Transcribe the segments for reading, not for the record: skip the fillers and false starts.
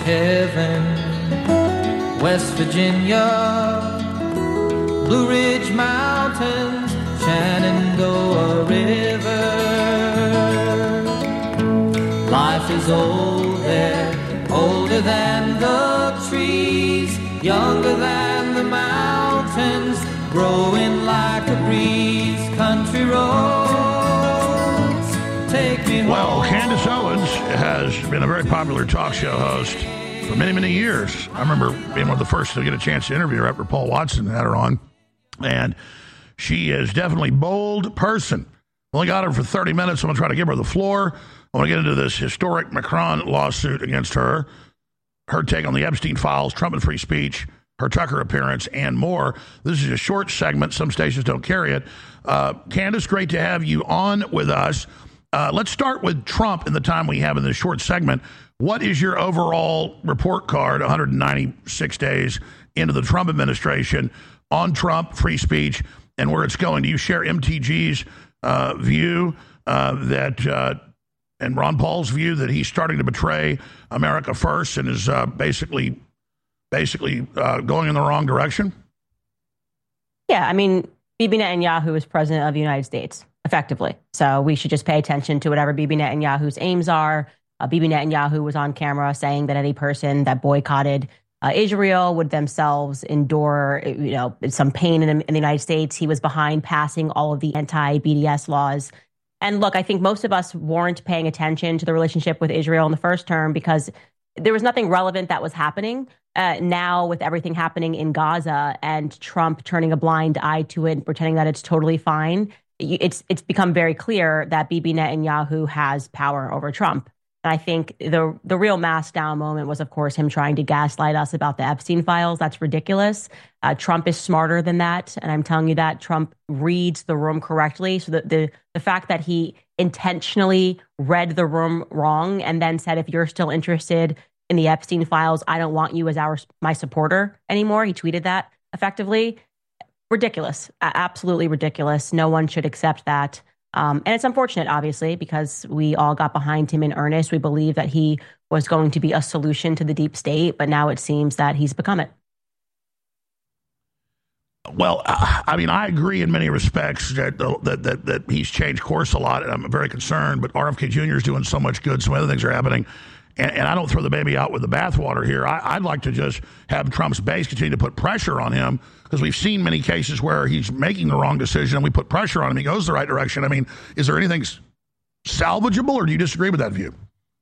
heaven. West Virginia, Blue Ridge Mountains, Shenandoah River. Life is old there, older than the trees, younger than the mountains, growing like a breeze. Country roads, take me home. Well, Candace Owens has been a very popular talk show host for many, many years. I remember being one of the first to get a chance to interview her after Paul Watson had her on. And she is definitely a bold person. Only got her for 30 minutes. I'm going to try to give her the floor. I want to get into this historic Macron lawsuit against her take on the Epstein files, Trump and free speech, her Tucker appearance, and more. This is a short segment. Some stations don't carry it. Candace, great to have you on with us. Let's start with Trump in the time we have in this short segment. What is your overall report card 196 days into the Trump administration on Trump, free speech, and where it's going? Do you share MTG's view and Ron Paul's view that he's starting to betray America first and is basically going in the wrong direction? Yeah, I mean, Bibi Netanyahu is president of the United States, effectively. So we should just pay attention to whatever Bibi Netanyahu's aims are. Bibi Netanyahu was on camera saying that any person that boycotted Israel would themselves endure, some pain in the United States. He was behind passing all of the anti-BDS laws. And look, I think most of us weren't paying attention to the relationship with Israel in the first term because there was nothing relevant that was happening. Now, with everything happening in Gaza and Trump turning a blind eye to it and pretending that it's totally fine, it's become very clear that Bibi Netanyahu has power over Trump. And I think the real mask down moment was, of course, him trying to gaslight us about the Epstein files. That's ridiculous. Trump is smarter than that. And I'm telling you that Trump reads the room correctly. So the fact that he intentionally read the room wrong and then said, if you're still interested in the Epstein files, I don't want you as my supporter anymore. He tweeted that effectively. Ridiculous. Absolutely ridiculous. No one should accept that. And it's unfortunate, obviously, because we all got behind him in earnest. We believe that he was going to be a solution to the deep state, but now it seems that he's become it. Well, I mean, I agree in many respects that he's changed course a lot, and I'm very concerned. But RFK Jr. is doing so much good. Some other things are happening. And I don't throw the baby out with the bathwater here. I'd like to just have Trump's base continue to put pressure on him, because we've seen many cases where he's making the wrong decision and we put pressure on him. He goes the right direction. I mean, is there anything salvageable, or do you disagree with that view?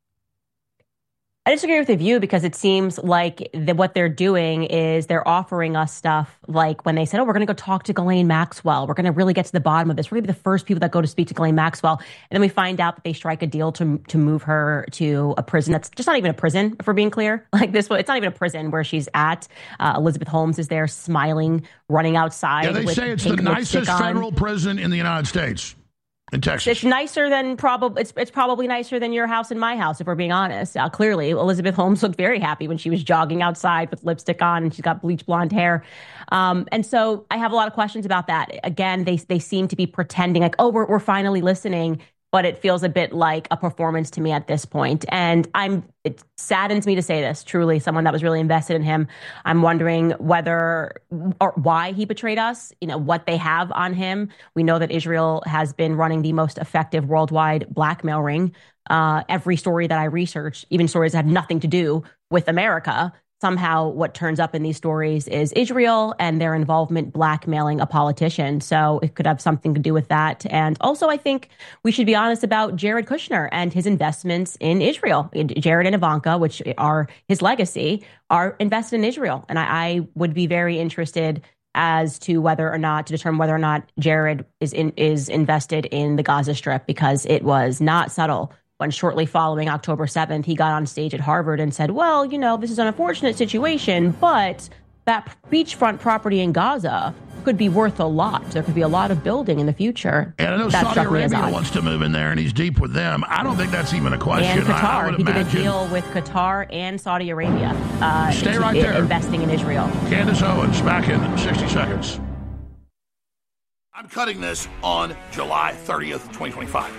I disagree with the view because it seems like what they're doing is they're offering us stuff like when they said, we're going to go talk to Ghislaine Maxwell. We're going to really get to the bottom of this. We're going to be the first people that go to speak to Ghislaine Maxwell. And then we find out that they strike a deal to move her to a prison that's just not even a prison, if we're being clear. Like this, it's not even a prison where she's at. Elizabeth Holmes is there smiling, running outside. Yeah, they say it's the nicest federal prison in the United States. In Texas. It's nicer than it's probably nicer than your house and my house, if we're being honest. Clearly, Elizabeth Holmes looked very happy when she was jogging outside with lipstick on, and she's got bleach blonde hair. And so I have a lot of questions about that. Again, they seem to be pretending like, we're finally listening, but it feels a bit like a performance to me at this point. And it saddens me to say this, truly, someone that was really invested in him. I'm wondering whether or why he betrayed us, what they have on him. We know that Israel has been running the most effective worldwide blackmail ring. Every story that I researched, even stories that have nothing to do with America, somehow what turns up in these stories is Israel and their involvement blackmailing a politician. So it could have something to do with that. And also, I think we should be honest about Jared Kushner and his investments in Israel. Jared and Ivanka, which are his legacy, are invested in Israel. And I would be very interested as to determine whether or not Jared is invested in the Gaza Strip, because it was not subtle when shortly following October 7th, he got on stage at Harvard and said, this is an unfortunate situation, but that beachfront property in Gaza could be worth a lot. There could be a lot of building in the future. And I know Saudi Arabia wants to move in there, and he's deep with them. I don't think that's even a question. And Qatar. He did a deal with Qatar and Saudi Arabia. Stay right there. Investing in Israel. Candace Owens, back in 60 seconds. I'm cutting this on July 30th, 2025.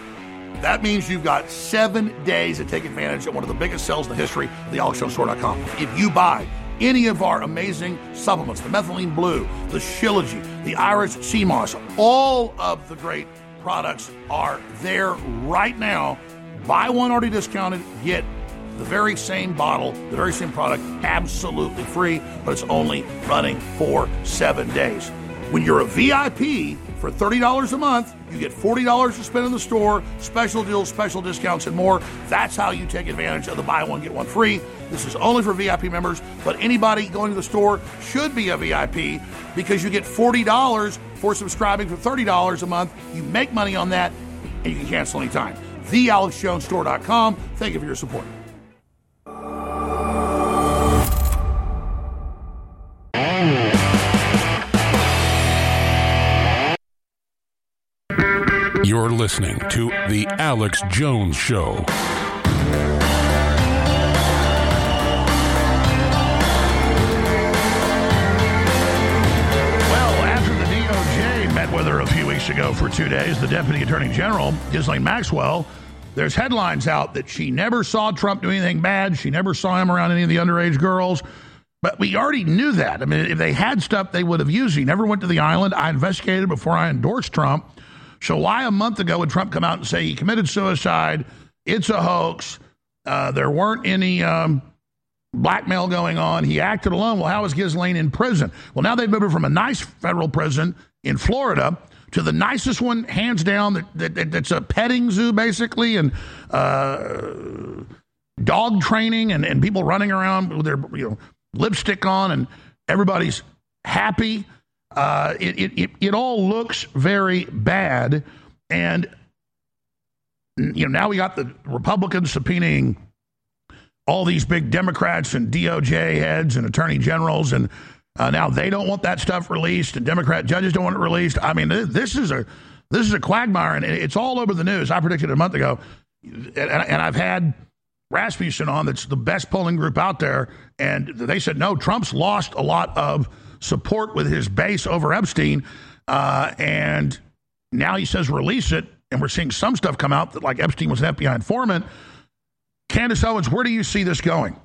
That means you've got 7 days to take advantage of one of the biggest sales in the history of the AlexJonesStore.com. If you buy any of our amazing supplements, the Methylene Blue, the Shilajit, the Irish Sea Moss, all of the great products are there right now. Buy one already discounted, get the very same bottle, the very same product, absolutely free, but it's only running for 7 days. When you're a VIP for $30 a month, you get $40 to spend in the store, special deals, special discounts, and more. That's how you take advantage of the buy one, get one free. This is only for VIP members, but anybody going to the store should be a VIP because you get $40 for subscribing for $30 a month. You make money on that, and you can cancel anytime. TheAlexJonesStore.com. Thank you for your support. You're listening to The Alex Jones Show. Well, after the DOJ met with her a few weeks ago for 2 days, the Deputy Attorney General, Ghislaine Maxwell, there's headlines out that she never saw Trump do anything bad. She never saw him around any of the underage girls. But we already knew that. I mean, if they had stuff, they would have used it. He never went to the island. I investigated before I endorsed Trump. So why a month ago would Trump come out and say he committed suicide? It's a hoax. There weren't any blackmail going on. He acted alone. Well, how is Ghislaine in prison? Well, now they've moved her from a nice federal prison in Florida to the nicest one, hands down, that's a petting zoo, basically, and dog training and people running around with their lipstick on, and everybody's happy. It all looks very bad, and now we got the Republicans subpoenaing all these big Democrats and DOJ heads and attorney generals, and now they don't want that stuff released, and Democrat judges don't want it released. I mean, this is a quagmire, and it's all over the news. I predicted it a month ago, and I've had Rasmussen on, that's the best polling group out there, and they said, no, Trump's lost a lot of support with his base over Epstein, and now he says release it, and we're seeing some stuff come out that like Epstein was an FBI informant. Candace Owens, where do you see this going?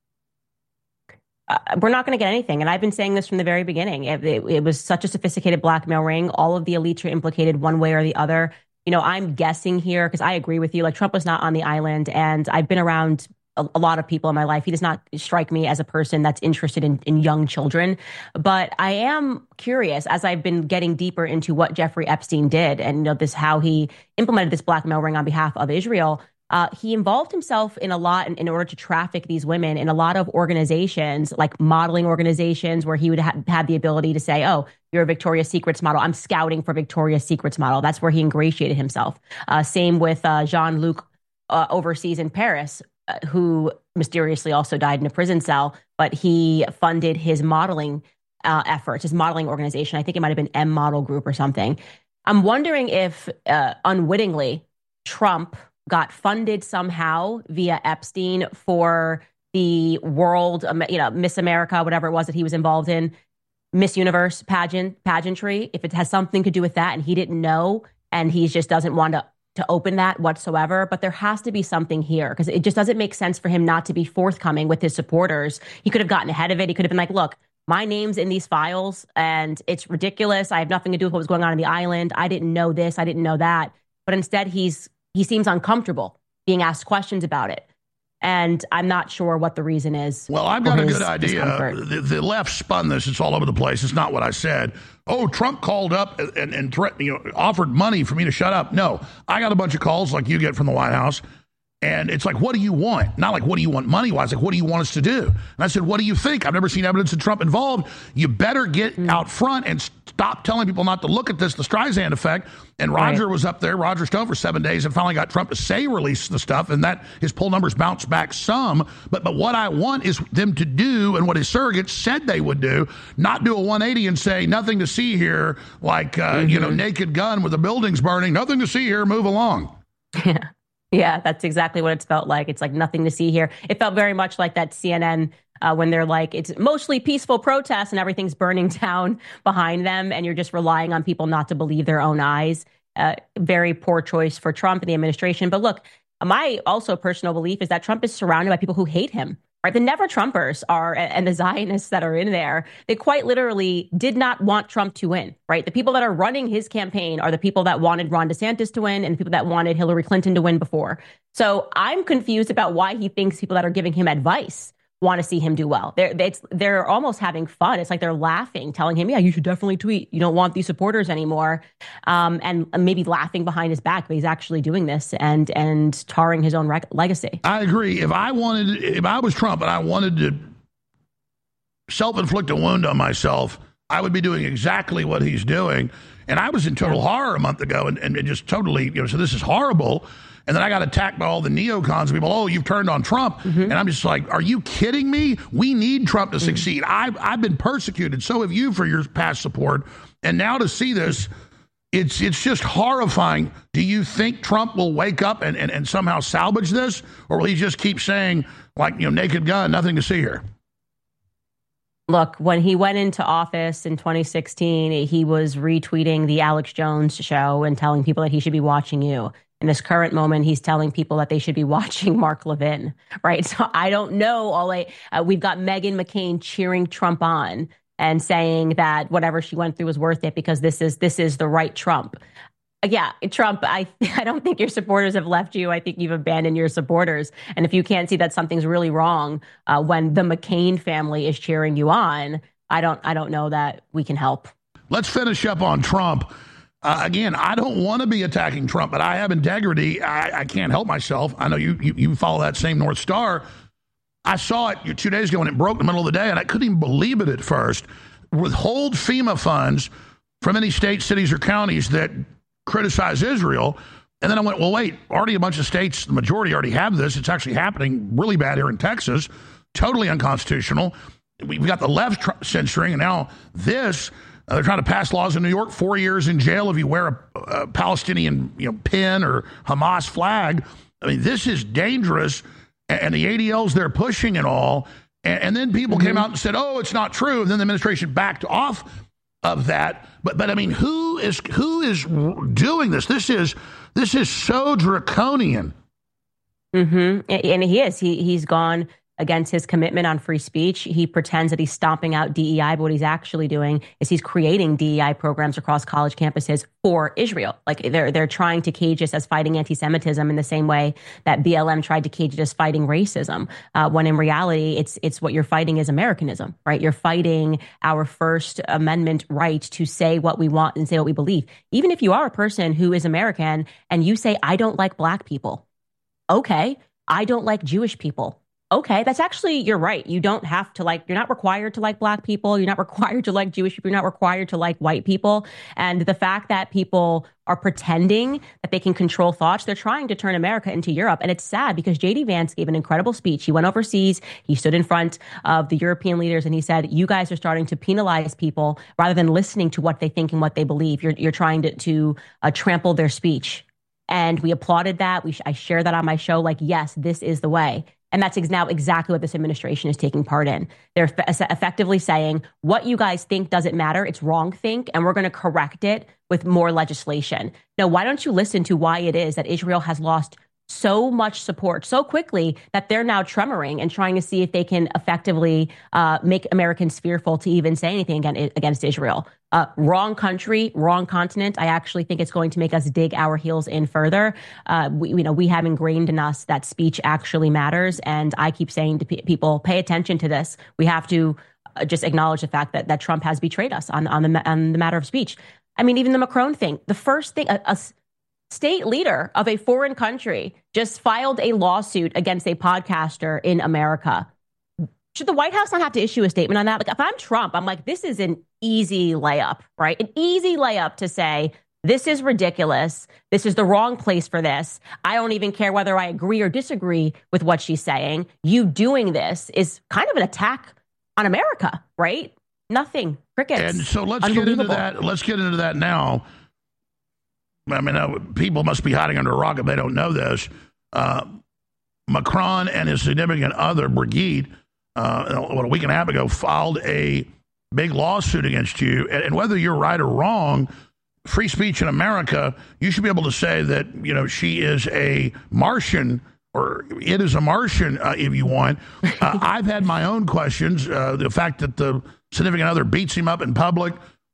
We're not going to get anything. And I've been saying this from the very beginning. It was such a sophisticated blackmail ring. All of the elites are implicated one way or the other. I'm guessing here because I agree with you. Like, Trump was not on the island, and I've been around a lot of people in my life. He does not strike me as a person that's interested in young children. But I am curious, as I've been getting deeper into what Jeffrey Epstein did and how he implemented this blackmail ring on behalf of Israel. He involved himself in a lot in order to traffic these women in a lot of organizations, like modeling organizations, where he would have the ability to say, oh, you're a Victoria's Secrets model. I'm scouting for Victoria's Secrets model. That's where he ingratiated himself. Same with Jean-Luc overseas in Paris, who mysteriously also died in a prison cell, but he funded his modeling efforts, his modeling organization. I think it might have been M Model Group or something. I'm wondering if unwittingly Trump got funded somehow via Epstein for the world, Miss America, whatever it was that he was involved in, Miss Universe pageantry, if it has something to do with that and he didn't know and he just doesn't want to open that whatsoever. But there has to be something here because it just doesn't make sense for him not to be forthcoming with his supporters. He could have gotten ahead of it. He could have been like, look, my name's in these files and it's ridiculous. I have nothing to do with what was going on in the island. I didn't know this. I didn't know that. But instead, he seems uncomfortable being asked questions about it. And I'm not sure what the reason is. Well, I've got a good idea. The left spun this. It's all over the place. It's not what I said. Oh, Trump called up and threatened, offered money for me to shut up. No, I got a bunch of calls like you get from the White House. And it's like, what do you want? Not like, what do you want money-wise? Like, what do you want us to do? And I said, what do you think? I've never seen evidence of Trump involved. You better get out front and stop telling people not to look at this, the Streisand effect. And Roger was up there, Roger Stone, for 7 days and finally got Trump to say release the stuff, and that his poll numbers bounced back some. But what I want is them to do, and what his surrogates said they would do, not do a 180 and say, nothing to see here, like, Naked Gun with the buildings burning, nothing to see here, move along. Yeah. Yeah, that's exactly what it's felt like. It's like nothing to see here. It felt very much like that CNN when they're like, it's mostly peaceful protests and everything's burning down behind them. And you're just relying on people not to believe their own eyes. very poor choice for Trump and the administration. But look, my also personal belief is that Trump is surrounded by people who hate him. Right? The Never Trumpers and the Zionists that are in there, they quite literally did not want Trump to win, right? The people that are running his campaign are the people that wanted Ron DeSantis to win and the people that wanted Hillary Clinton to win before. So I'm confused about why he thinks people that are giving him advice want to see him do well. They're almost having fun. It's like they're laughing, telling him, yeah, you should definitely tweet. You don't want these supporters anymore. And maybe laughing behind his back, but he's actually doing this and tarring his own legacy. I agree. If I was Trump and I wanted to self-inflict a wound on myself, I would be doing exactly what he's doing. And I was in total horror a month ago and just totally, so this is horrible. And then I got attacked by all the neocons, people, oh, you've turned on Trump. Mm-hmm. And I'm just like, are you kidding me? We need Trump to succeed. I've been persecuted. So have you for your past support. And now to see this, it's just horrifying. Do you think Trump will wake up and somehow salvage this? Or will he just keep saying, like, naked gun, nothing to see here? Look, when he went into office in 2016, he was retweeting the Alex Jones show and telling people that he should be watching you. In this current moment, he's telling people that they should be watching Mark Levin, right? So I don't know. We've got Meghan McCain cheering Trump on and saying that whatever she went through was worth it because this is the right Trump. Yeah, Trump, I don't think your supporters have left you. I think you've abandoned your supporters. And if you can't see that something's really wrong when the McCain family is cheering you on, I don't know that we can help. Let's finish up on Trump. Again, I don't want to be attacking Trump, but I have integrity. I can't help myself. I know you follow that same North Star. I saw it 2 days ago when it broke in the middle of the day, and I couldn't even believe it at first. Withhold FEMA funds from any states, cities, or counties that criticize Israel. And then I went, well, wait, already a bunch of states, the majority already have this. It's actually happening really bad here in Texas. Totally unconstitutional. We've got the left censoring, and now this. They're trying to pass laws in New York, 4 years in jail if you wear a Palestinian pin or Hamas flag. I mean, this is dangerous. And the ADLs they're pushing and all. And then people came out and said, oh, it's not true. And then the administration backed off of that. But I mean, who is doing this? This is so draconian. Mm-hmm. And he is. He's gone against his commitment on free speech. He pretends that he's stomping out DEI, but what he's actually doing is he's creating DEI programs across college campuses for Israel. Like they're trying to cage us as fighting anti-Semitism in the same way that BLM tried to cage it as fighting racism. When in reality, it's what you're fighting is Americanism, right? You're fighting our First Amendment right to say what we want and say what we believe. Even if you are a person who is American and you say, I don't like Black people. Okay. I don't like Jewish people. Okay, that's actually, you're right. You don't have to you're not required to like Black people. You're not required to like Jewish people. You're not required to like white people. And the fact that people are pretending that they can control thoughts, they're trying to turn America into Europe. And it's sad because J.D. Vance gave an incredible speech. He went overseas. He stood in front of the European leaders and he said, you guys are starting to penalize people rather than listening to what they think and what they believe. You're trying to trample their speech. And we applauded that. I shared that on my show. Yes, this is the way. And that's now exactly what this administration is taking part in. They're effectively saying, what you guys think doesn't matter. It's wrong think, and we're going to correct it with more legislation. Now, why don't you listen to why it is that Israel has lost so much support so quickly that they're now tremoring and trying to see if they can effectively make Americans fearful to even say anything against Israel. Wrong country, wrong continent. I actually think it's going to make us dig our heels in further. We have ingrained in us that speech actually matters. And I keep saying to people, pay attention to this. We have to just acknowledge the fact that Trump has betrayed us on the matter of speech. I mean, even the Macron thing, the first thing, a state leader of a foreign country just filed a lawsuit against a podcaster in America. Should the White House not have to issue a statement on that? If I'm Trump, I'm like, this is an easy layup, right? An easy layup to say, this is ridiculous. This is the wrong place for this. I don't even care whether I agree or disagree with what she's saying. You doing this is kind of an attack on America, right? Nothing. Crickets. And so let's get into that. Let's get into that now. I mean, people must be hiding under a rock if they don't know this. Macron and his significant other, Brigitte, a week and a half ago, filed a big lawsuit against you. And whether you're right or wrong, free speech in America, you should be able to say that, she is a Martian, or it is a Martian, if you want. I've had my own questions. The fact that the significant other beats him up in public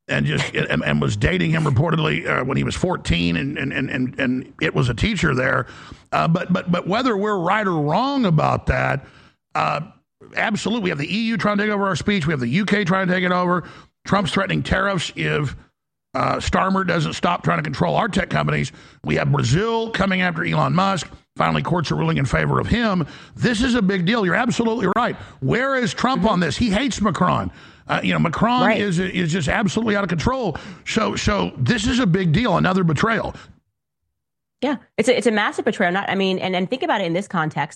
and was dating him reportedly when he was 14, and it was a teacher there. But whether we're right or wrong about that, absolutely. We have the EU trying to take over our speech. We have the UK trying to take it over. Trump's threatening tariffs if Starmer doesn't stop trying to control our tech companies. We have Brazil coming after Elon Musk. Finally, courts are ruling in favor of him. This is a big deal. You're absolutely right. Where is Trump on this? He hates Macron. Macron right. is just absolutely out of control. So this is a big deal. Another betrayal. Yeah, it's a massive betrayal. And think about it in this context.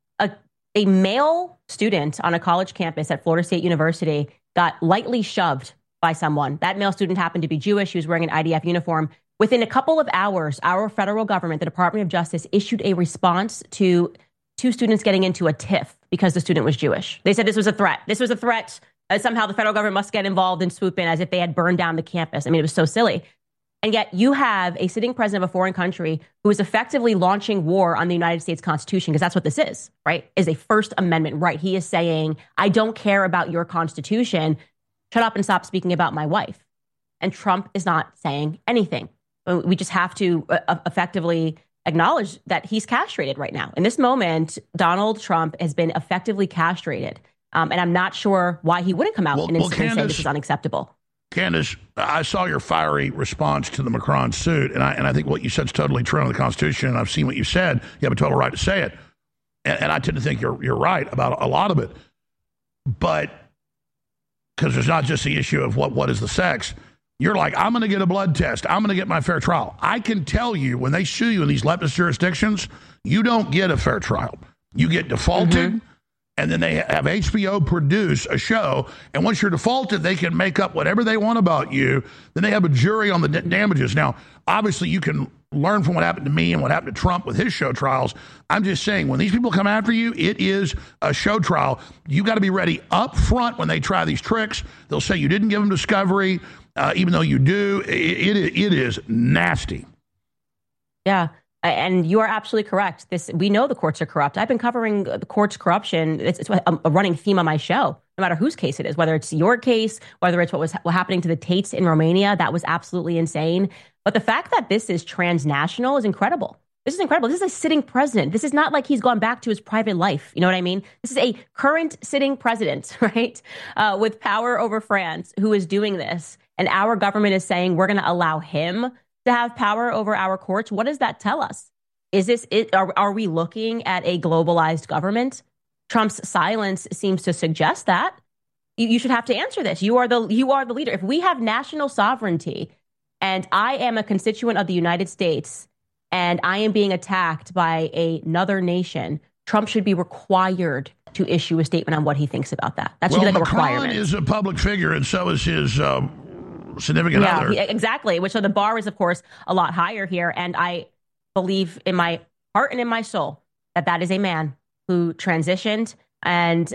A male student on a college campus at Florida State University got lightly shoved by someone. That male student happened to be Jewish. He was wearing an IDF uniform. Within a couple of hours, our federal government, the Department of Justice, issued a response to two students getting into a tiff because the student was Jewish. They said this was a threat. This was a threat. Somehow the federal government must get involved and swoop in as if they had burned down the campus. It was so silly. And yet you have a sitting president of a foreign country who is effectively launching war on the United States Constitution, because that's what this is, right? Is a First Amendment right. He is saying, I don't care about your Constitution. Shut up and stop speaking about my wife. And Trump is not saying anything. We just have to effectively acknowledge that he's castrated right now. In this moment, Donald Trump has been effectively castrated. And I'm not sure why he wouldn't come out and say this is unacceptable. Candace, I saw your fiery response to the Macron suit, and I think what you said is totally true on the Constitution, and I've seen what you said. You have a total right to say it. And I tend to think you're right about a lot of it. But because there's not just the issue of what is the sex. You're like, I'm going to get a blood test. I'm going to get my fair trial. I can tell you when they sue you in these leftist jurisdictions, you don't get a fair trial. You get defaulted, and then they have HBO produce a show. And once you're defaulted, they can make up whatever they want about you. Then they have a jury on the damages. Now, obviously, you can learn from what happened to me and what happened to Trump with his show trials. I'm just saying, when these people come after you, it is a show trial. You got to be ready up front when they try these tricks. They'll say you didn't give them discovery, even though you do. It is nasty. Yeah. And you are absolutely correct. We know the courts are corrupt. I've been covering the courts' corruption. It's a running theme on my show, no matter whose case it is, whether it's your case, whether it's what was happening to the Tates in Romania. That was absolutely insane. But the fact that this is transnational is incredible. This is incredible. This is a sitting president. This is not like he's gone back to his private life. You know what I mean? This is a current sitting president, right? With power over France, who is doing this. And our government is saying we're going to allow him to have power over our courts. What does that tell us? Is this it? Are we looking at a globalized government? Trump's silence seems to suggest that. You should have to answer this. You are the leader. If we have national sovereignty and I am a constituent of the United States and I am being attacked by another nation, Trump should be required to issue a statement on what he thinks about that. That should be like a requirement. Macron is a public figure, and so is his significant other. Exactly. Which, so the bar is, of course, a lot higher here. And I believe in my heart and in my soul that is a man who transitioned and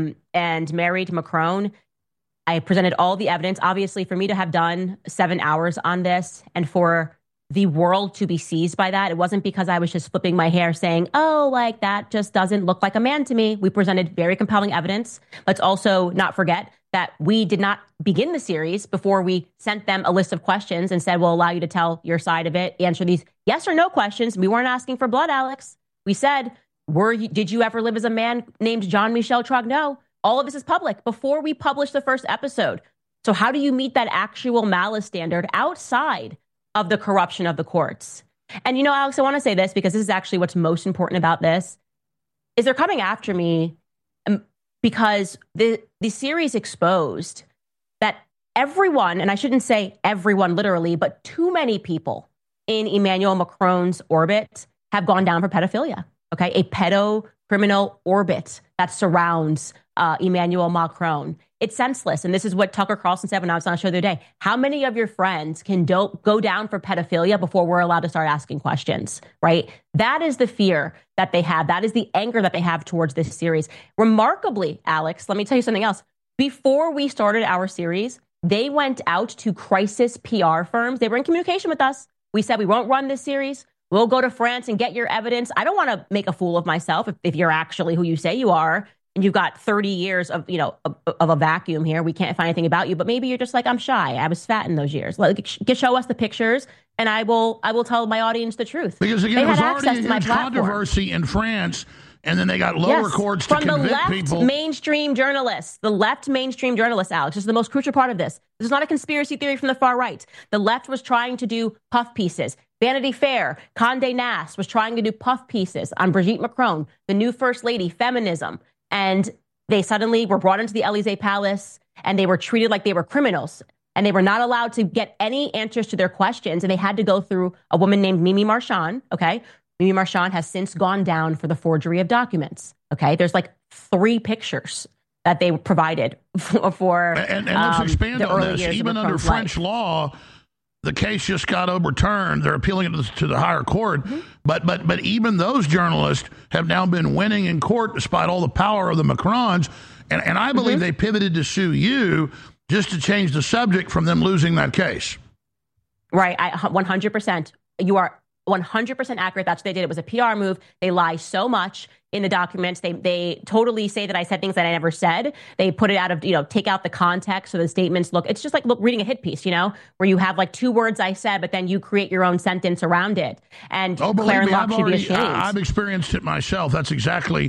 married Macron. I presented all the evidence. Obviously, for me to have done 7 hours on this and for the world to be seized by that, it wasn't because I was just flipping my hair saying, oh, like that just doesn't look like a man to me. We presented very compelling evidence. Let's also not forget that we did not begin the series before we sent them a list of questions and said, we'll allow you to tell your side of it, answer these yes or no questions. We weren't asking for blood, Alex. We said, did you ever live as a man named Jean-Michel Trogneau? All of this is public before we published the first episode. So how do you meet that actual malice standard outside of the corruption of the courts? And, Alex, I want to say this because this is actually what's most important about this, is they're coming after me because the series exposed that everyone, and I shouldn't say everyone literally, but too many people in Emmanuel Macron's orbit have gone down for pedophilia. Okay, a pedocriminal orbit that surrounds Emmanuel Macron. It's senseless. And this is what Tucker Carlson said when I was on a show the other day. How many of your friends can go down for pedophilia before we're allowed to start asking questions, right? That is the fear that they have. That is the anger that they have towards this series. Remarkably, Alex, let me tell you something else. Before we started our series, They went out to crisis PR firms. They were in communication with us. We said, we won't run this series. We'll go to France and get your evidence. I don't want to make a fool of myself if you're actually who you say you are. And you've got 30 years of a vacuum here. We can't find anything about you. But maybe you're just like, I'm shy. I was fat in those years. Like, show us the pictures, and I will tell my audience the truth. Because again, it was already a controversy in France, and then they got lower courts to convict people. From the left mainstream journalists. The left mainstream journalists, Alex. This is the most crucial part of this. This is not a conspiracy theory from the far right. The left was trying to do puff pieces. Vanity Fair, Condé Nast was trying to do puff pieces on Brigitte Macron, the new first lady, feminism. And they suddenly were brought into the Élysée Palace, and they were treated like they were criminals. And they were not allowed to get any answers to their questions. And they had to go through a woman named Mimi Marchand, okay? Mimi Marchand has since gone down for the forgery of documents, okay? There's like 3 pictures that they provided for and let's expand on this. Even under French law, the case just got overturned. They're appealing it to the higher court. Mm-hmm. But even those journalists have now been winning in court despite all the power of the Macrons. And I believe they pivoted to sue you just to change the subject from them losing that case. Right. 100%. You are 100% accurate. That's what they did. It was a PR move. They lie so much in the documents. They totally say that I said things that I never said. They put it out of, take out the context so the statements look, it's just like reading a hit piece, where you have like 2 words I said, but then you create your own sentence around it. And Claire and Locke should be ashamed. I've experienced it myself. That's exactly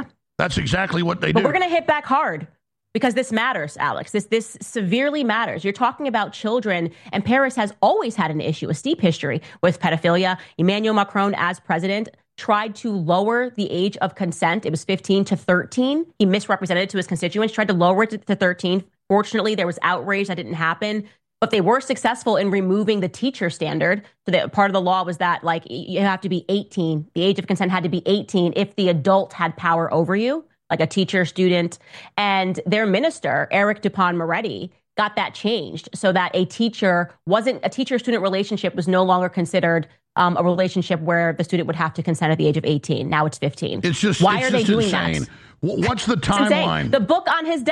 what they do. But we're going to hit back hard. Because this matters, Alex. This severely matters. You're talking about children, and Paris has always had an issue, a steep history with pedophilia. Emmanuel Macron, as president, tried to lower the age of consent. It was 15 to 13. He misrepresented it to his constituents, tried to lower it to 13. Fortunately, there was outrage. That didn't happen. But they were successful in removing the teacher standard. So that part of the law was that, like, you have to be 18. The age of consent had to be 18 if the adult had power over you, like a teacher, student. And their minister, Eric Dupond-Moretti, got that changed so that a teacher-student relationship was no longer considered a relationship where the student would have to consent at the age of 18. Now it's 15. Why are they doing that? What's the timeline? The book on his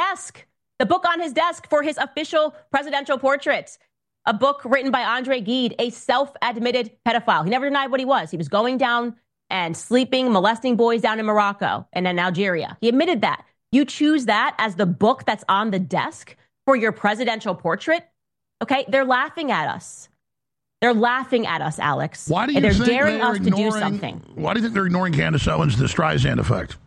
desk for his official presidential portrait. A book written by Andre Gide, a self-admitted pedophile. He never denied what he was. He was going down and sleeping, molesting boys down in Morocco and in Algeria. He admitted that. You choose that as the book that's on the desk for your presidential portrait? Okay, they're laughing at us. They're laughing at us, Alex. Why do you think they're daring us to do something? Why do you think they're ignoring Candace Owens, the Streisand effect?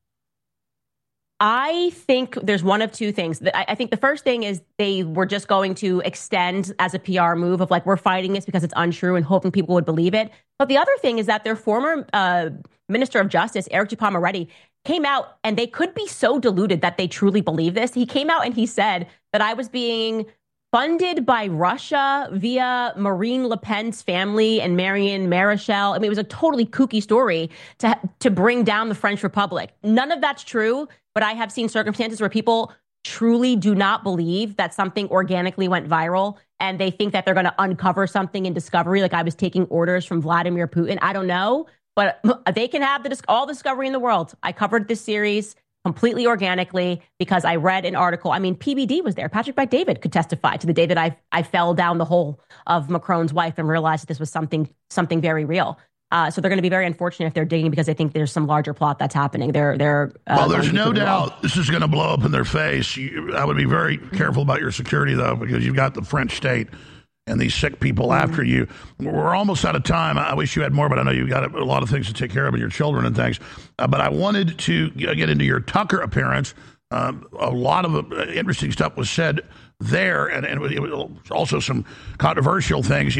I think there's one of 2 things. I think the first thing is they were just going to extend as a PR move of like, we're fighting this because it's untrue and hoping people would believe it. But the other thing is that their former Minister of Justice, Eric Dupond-Moretti, came out, and they could be so deluded that they truly believe this. He came out and he said that I was being funded by Russia via Marine Le Pen's family and Marion Maréchal. I mean, it was a totally kooky story to bring down the French Republic. None of that's true, but I have seen circumstances where people truly do not believe that something organically went viral, and they think that they're going to uncover something in Discovery, like I was taking orders from Vladimir Putin. I don't know, but they can have all discovery in the world. I covered this series completely organically because I read an article. I mean, PBD was there. Patrick Bet-David could testify to the day that I fell down the hole of Macron's wife and realized that this was something very real. So they're going to be very unfortunate if they're digging because they think there's some larger plot that's happening. Well, there's no doubt this is going to blow up in their face. I would be very careful about your security, though, because you've got the French state and these sick people after you. We're almost out of time. I wish you had more, but I know you've got a lot of things to take care of and your children and things. But I wanted to get into your Tucker appearance. A lot of interesting stuff was said there, and it was also some controversial things.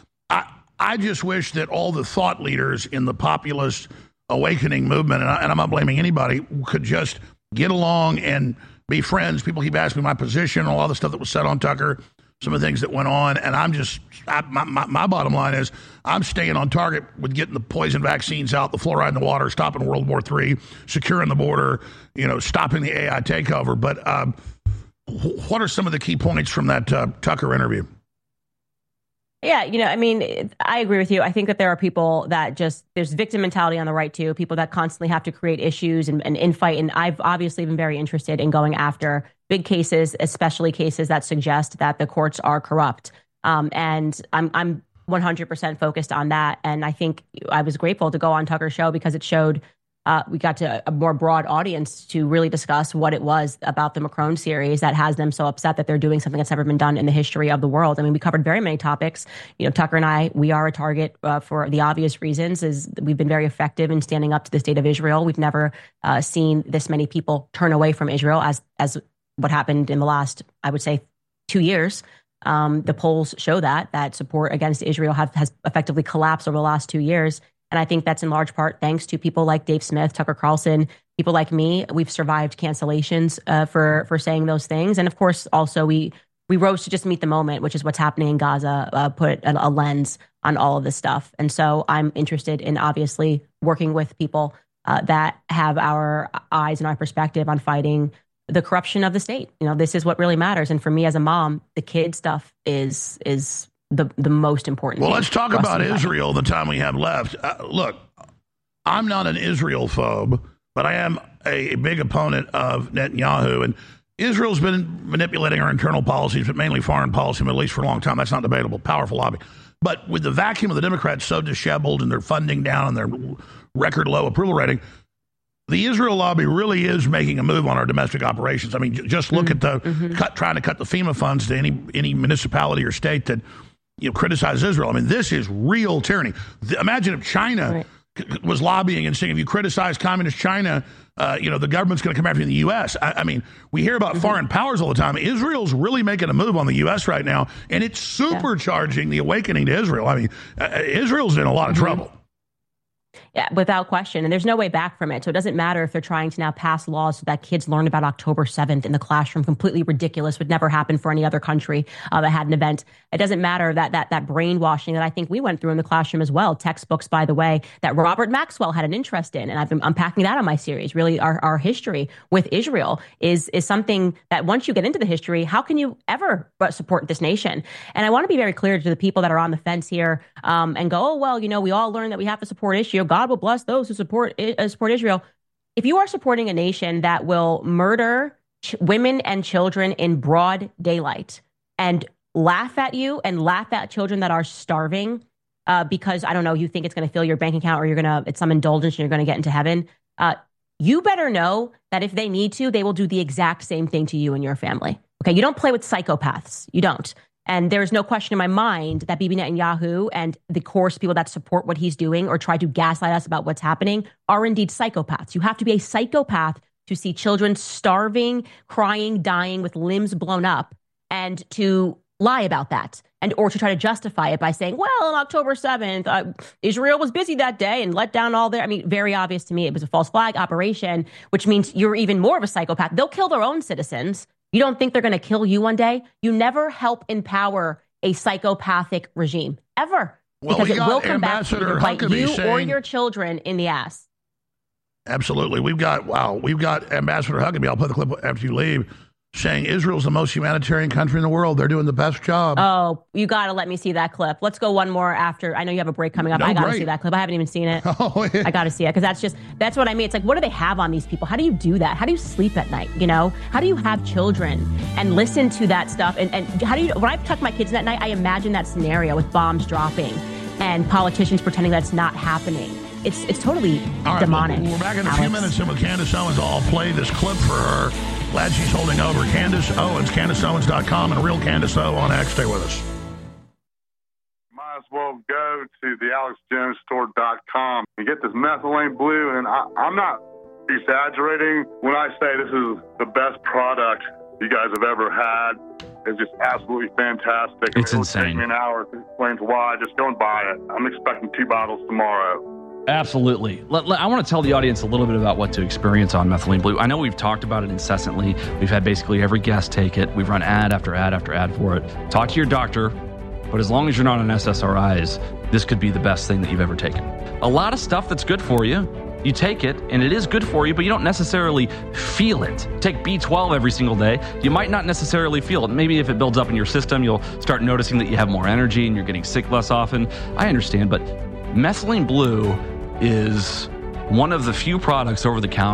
I just wish that all the thought leaders in the populist awakening movement, and I'm not blaming anybody, could just get along and be friends. People keep asking me my position on all the stuff that was said on Tucker, some of the things that went on, and my bottom line is I'm staying on target with getting the poison vaccines out, the fluoride in the water, stopping World War III, securing the border, stopping the AI takeover. But what are some of the key points from that Tucker interview? Yeah, I agree with you. I think that there are people that there's victim mentality on the right too, people that constantly have to create issues and infight. And I've obviously been very interested in going after big cases, especially cases that suggest that the courts are corrupt. And I'm 100% focused on that. And I think I was grateful to go on Tucker's show because it showed we got to a more broad audience to really discuss what it was about the Macron series that has them so upset that they're doing something that's never been done in the history of the world. I mean, we covered very many topics. You know, Tucker and I, we are a target for the obvious reasons, is we've been very effective in standing up to the state of Israel. We've never seen this many people turn away from Israel as what happened in the last, I would say, 2 years. The polls show that support against Israel has effectively collapsed over the last 2 years. And I think that's in large part thanks to people like Dave Smith, Tucker Carlson, people like me. We've survived cancellations for saying those things. And of course, also we rose to just meet the moment, which is what's happening in Gaza, put a lens on all of this stuff. And so I'm interested in obviously working with people that have our eyes and our perspective on fighting the corruption of the state. You know, this is what really matters. And for me as a mom, the kid stuff is the most important. Well, let's talk about Israel the time we have left. Look, I'm not an Israel phobe, but I am a big opponent of Netanyahu. And Israel's been manipulating our internal policies, but mainly foreign policy, Middle East for a long time. That's not debatable. Powerful lobby. But with the vacuum of the Democrats so disheveled and their funding down and their record low approval rating, the Israel lobby really is making a move on our domestic operations. I mean, just look at the trying to cut the FEMA funds to any municipality or state that criticize Israel. I mean, this is real tyranny. Imagine if China was lobbying and saying, if you criticize communist China, the government's going to come after you in the U.S. I mean, we hear about foreign powers all the time. Israel's really making a move on the U.S. right now, and it's supercharging the awakening to Israel. I mean, Israel's in a lot of trouble. Yeah, without question. And there's no way back from it. So it doesn't matter if they're trying to now pass laws so that kids learn about October 7th in the classroom. Completely ridiculous. Would never happen for any other country that had an event. It doesn't matter that brainwashing that I think we went through in the classroom as well. Textbooks, by the way, that Robert Maxwell had an interest in. And I've been unpacking that on my series. Really, our history with Israel is something that once you get into the history, how can you ever support this nation? And I want to be very clear to the people that are on the fence here and go, oh, well, we all learned that we have to support Israel. God will bless those who support Israel. If you are supporting a nation that will murder women and children in broad daylight and laugh at you and laugh at children that are starving because, I don't know, you think it's going to fill your bank account or it's some indulgence and you're going to get into heaven, you better know that if they need to, they will do the exact same thing to you and your family. Okay, you don't play with psychopaths. You don't. And there is no question in my mind that Bibi Netanyahu and the course people that support what he's doing or try to gaslight us about what's happening are indeed psychopaths. You have to be a psychopath to see children starving, crying, dying with limbs blown up and to lie about that or to try to justify it by saying, well, on October 7th, Israel was busy that day and let down all their, very obvious to me. It was a false flag operation, which means you're even more of a psychopath. They'll kill their own citizens. You don't think they're going to kill you one day? You never help empower a psychopathic regime, ever. Well, because it will come back to Ambassador bite Huckabee you saying, or your children in the ass. Absolutely. We've got Ambassador Huckabee, I'll play the clip after you leave, saying Israel's the most humanitarian country in the world. They're doing the best job. Oh, you got to let me see that clip. Let's go one more after. I know you have a break coming up. No, I got to great. see that clip. I haven't even seen it. Oh, yeah. I got to see it because that's what I mean. It's like, what do they have on these people? How do you do that? How do you sleep at night? How do you have children and listen to that stuff? And how do you, when I tuck my kids in at night, I imagine that scenario with bombs dropping and politicians pretending that's not happening. It's totally demonic. We're back in a few minutes and with Candace Owens. I'll play this clip for her. Glad she's holding over. Candace Owens, CandaceOwens.com, and Real Candace O on X. Stay with us. Might as well go to the AlexJonesStore.com and get this methylene blue. And I'm not exaggerating when I say this is the best product you guys have ever had. It's just absolutely fantastic. It's It'll insane. take me an hour to explain why. Just go and buy it. I'm expecting 2 bottles tomorrow. Absolutely. I want to tell the audience a little bit about what to experience on Methylene Blue. I know we've talked about it incessantly. We've had basically every guest take it. We've run ad after ad after ad for it. Talk to your doctor, but as long as you're not on SSRIs, this could be the best thing that you've ever taken. A lot of stuff that's good for you, you take it, and it is good for you, but you don't necessarily feel it. Take B12 every single day. You might not necessarily feel it. Maybe if it builds up in your system, you'll start noticing that you have more energy and you're getting sick less often. I understand, but Methylene Blue is one of the few products over the counter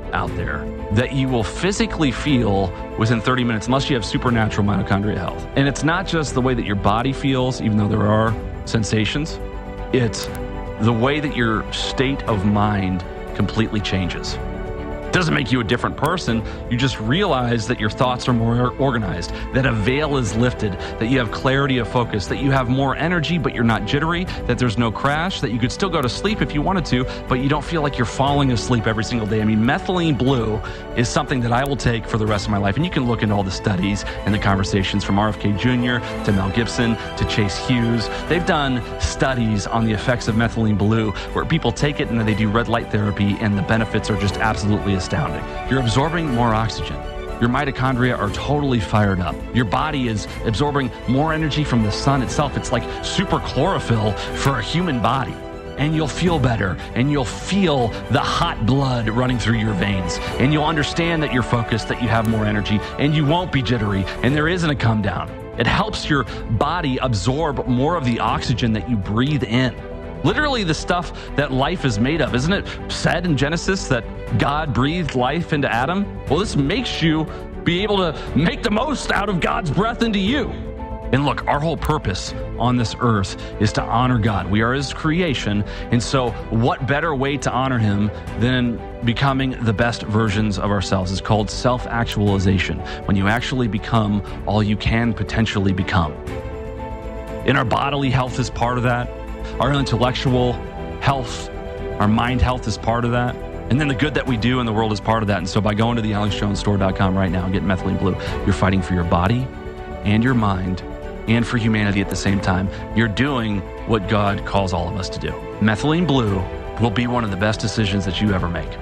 out there that you will physically feel within 30 minutes unless you have supernatural mitochondria health. And it's not just the way that your body feels, even though there are sensations. It's the way that your state of mind completely changes. It doesn't make you a different person. You just realize that your thoughts are more organized, that a veil is lifted, that you have clarity of focus, that you have more energy, but you're not jittery, that there's no crash, that you could still go to sleep if you wanted to, but you don't feel like you're falling asleep every single day. I mean, methylene blue is something that I will take for the rest of my life. And you can look into all the studies and the conversations from RFK Jr. to Mel Gibson to Chase Hughes. They've done studies on the effects of methylene blue where people take it and then they do red light therapy, and the benefits are just absolutely astounding. You're absorbing more oxygen. Your mitochondria are totally fired up. Your body is absorbing more energy from the sun itself. It's like super chlorophyll for a human body. And you'll feel better, and you'll feel the hot blood running through your veins, and you'll understand that you're focused, that you have more energy, and you won't be jittery, and there isn't a come down. It helps your body absorb more of the oxygen that you breathe in. Literally the stuff that life is made of. Isn't it said in Genesis that God breathed life into Adam? Well, this makes you be able to make the most out of God's breath into you. And look, our whole purpose on this earth is to honor God. We are his creation. And so what better way to honor him than becoming the best versions of ourselves? It's called self-actualization, when you actually become all you can potentially become. And our bodily health is part of that. Our intellectual health, our mind health is part of that. And then the good that we do in the world is part of that. And so by going to the AlexJonesStore.com right now and getting Methylene Blue, you're fighting for your body and your mind and for humanity at the same time. You're doing what God calls all of us to do. Methylene Blue will be one of the best decisions that you ever make.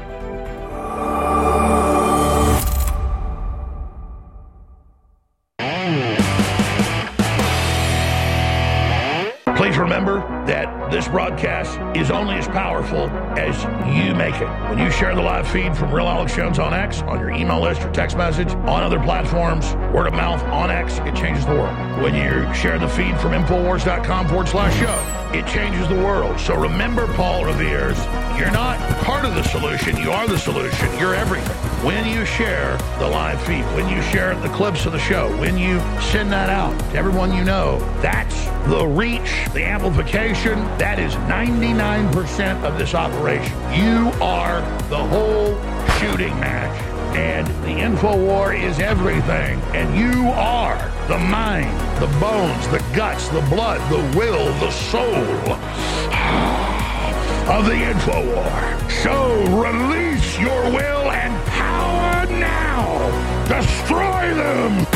Please remember that this broadcast is only as powerful as you make it. When you share the live feed from Real Alex Jones on X, on your email list or text message, on other platforms, word of mouth, on X, it changes the world. When you share the feed from Infowars.com/show, it changes the world. So remember, Paul Revere's, you're not part of the solution, you are the solution. You're everything. When you share the live feed, when you share the clips of the show, when you send that out to everyone you know, that's the reach, the amplification. That is 99% of this operation. You are the whole shooting match. And the InfoWar is everything. And you are the mind, the bones, the guts, the blood, the will, the soul of the InfoWar. So release your will and power now. Destroy them.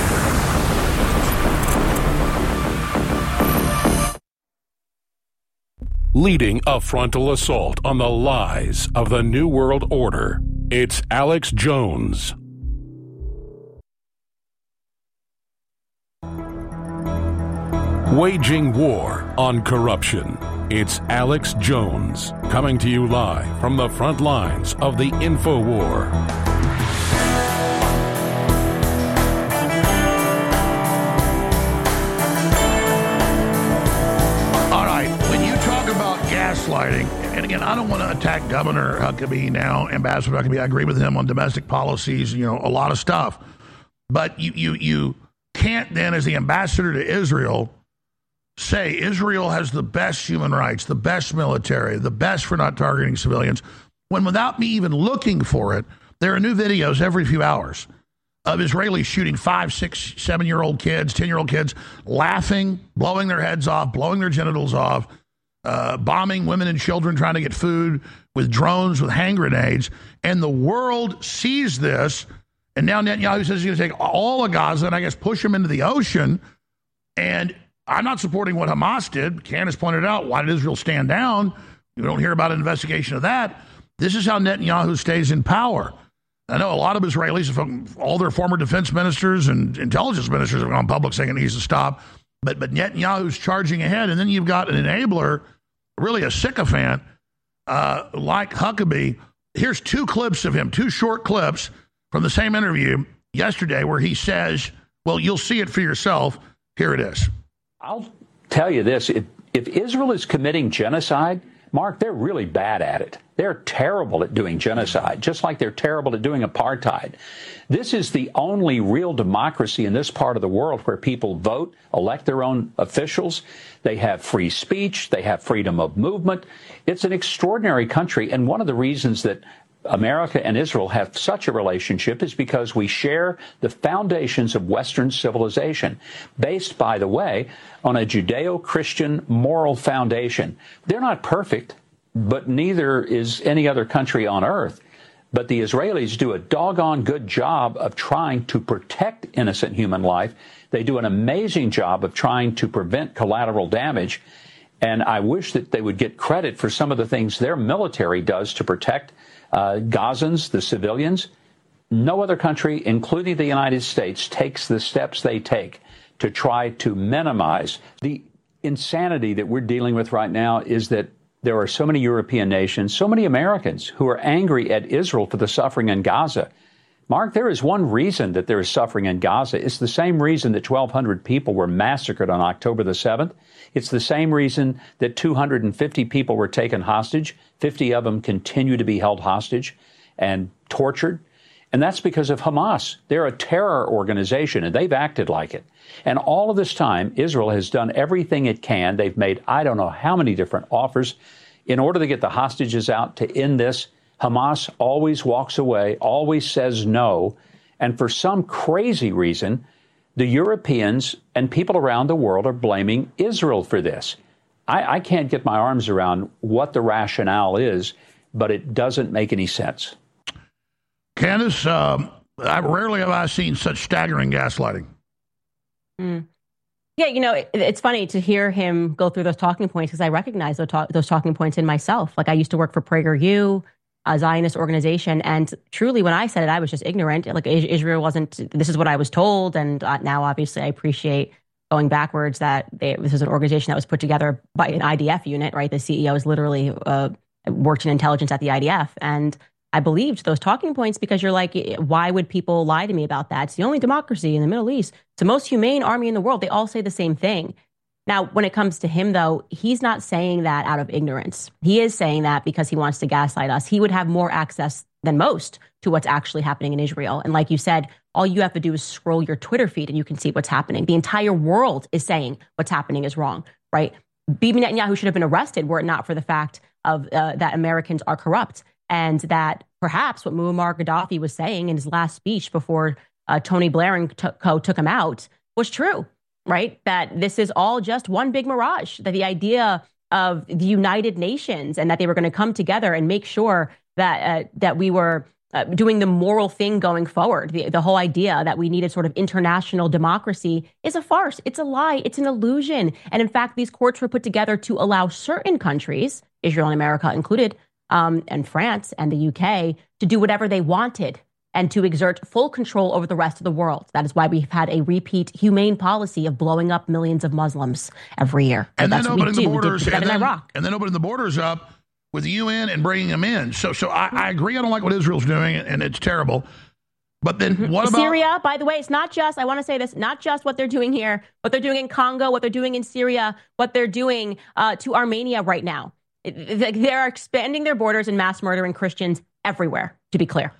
Leading a frontal assault on the lies of the New World Order, it's Alex Jones. Waging war on corruption, it's Alex Jones, coming to you live from the front lines of the InfoWar. Gaslighting, and again, I don't want to attack Governor Huckabee now, Ambassador Huckabee. I agree with him on domestic policies, a lot of stuff. But you can't then, as the ambassador to Israel, say Israel has the best human rights, the best military, the best for not targeting civilians, when without me even looking for it, there are new videos every few hours of Israelis shooting 5, 6, 7-year-old kids, 10-year-old kids, laughing, blowing their heads off, blowing their genitals off, bombing women and children trying to get food with drones, with hand grenades. And the world sees this. And now Netanyahu says he's going to take all of Gaza and I guess push them into the ocean. And I'm not supporting what Hamas did. Candace pointed out, why did Israel stand down? You don't hear about an investigation of that. This is how Netanyahu stays in power. I know a lot of Israelis, all their former defense ministers and intelligence ministers have gone public saying it needs to stop. But Netanyahu's charging ahead. And then you've got an enabler, really a sycophant like Huckabee. Here's two clips of him, two short clips from the same interview yesterday where he says, well, you'll see it for yourself. Here it is. I'll tell you this. If Israel is committing genocide, Mark, they're really bad at it. They're terrible at doing genocide, just like they're terrible at doing apartheid. This is the only real democracy in this part of the world where people vote, elect their own officials. They have free speech. They have freedom of movement. It's an extraordinary country. And one of the reasons that America and Israel have such a relationship is because we share the foundations of Western civilization, based, by the way, on a Judeo-Christian moral foundation. They're not perfect, but neither is any other country on earth. But the Israelis do a doggone good job of trying to protect innocent human life. They do an amazing job of trying to prevent collateral damage. And I wish that they would get credit for some of the things their military does to protect Gazans, the civilians. No other country, including the United States, takes the steps they take to try to minimize the insanity that we're dealing with right now. Is that there are so many European nations, so many Americans who are angry at Israel for the suffering in Gaza. Mark, there is one reason that there is suffering in Gaza. It's the same reason that 1,200 people were massacred on October the 7th. It's the same reason that 250 people were taken hostage. 50 of them continue to be held hostage and tortured. And that's because of Hamas. They're a terror organization, and they've acted like it. And all of this time, Israel has done everything it can. They've made I don't know how many different offers in order to get the hostages out to end this. Hamas always walks away, always says no. And for some crazy reason, the Europeans and people around the world are blaming Israel for this. I can't get my arms around what the rationale is, but it doesn't make any sense. Candace, rarely have I seen such staggering gaslighting. Yeah, you know, it's funny to hear him go through those talking points because I recognize those talking points in myself. Like, I used to work for PragerU, a Zionist organization, and truly when I said it, I was just ignorant. Like, Israel wasn't, this is what I was told, and now obviously I appreciate going backwards that this is an organization that was put together by an IDF unit, right? The CEO is literally worked in intelligence at the IDF, and I believed those talking points because you're like, why would people lie to me about that? It's the only democracy in the Middle East. It's the most humane army in the world. They all say the same thing. Now, when it comes to him, though, he's not saying that out of ignorance. He is saying that because he wants to gaslight us. He would have more access than most to what's actually happening in Israel. And like you said, all you have to do is scroll your Twitter feed and you can see what's happening. The entire world is saying what's happening is wrong, right? Bibi Netanyahu should have been arrested were it not for the fact of that Americans are corrupt. And that perhaps what Muammar Gaddafi was saying in his last speech before Tony Blair and co took him out was true, right? That this is all just one big mirage, that the idea of the United Nations and that they were going to come together and make sure that that we were doing the moral thing going forward. The whole idea that we needed sort of international democracy is a farce. It's a lie. It's an illusion. And in fact, these courts were put together to allow certain countries, Israel and America included, and France and the UK, to do whatever they wanted and to exert full control over the rest of the world. That is why we've had a repeat humane policy of blowing up millions of Muslims every year. And then opening the borders, in Iraq. And then opening the borders up with the UN and bringing them in. So I agree. I don't like what Israel's doing, and it's terrible. But then what about Syria? By the way, it's not just, I want to say this, not just what they're doing here, what they're doing in Congo, what they're doing in Syria, what they're doing to Armenia right now. They're expanding their borders and mass murdering Christians everywhere, to be clear.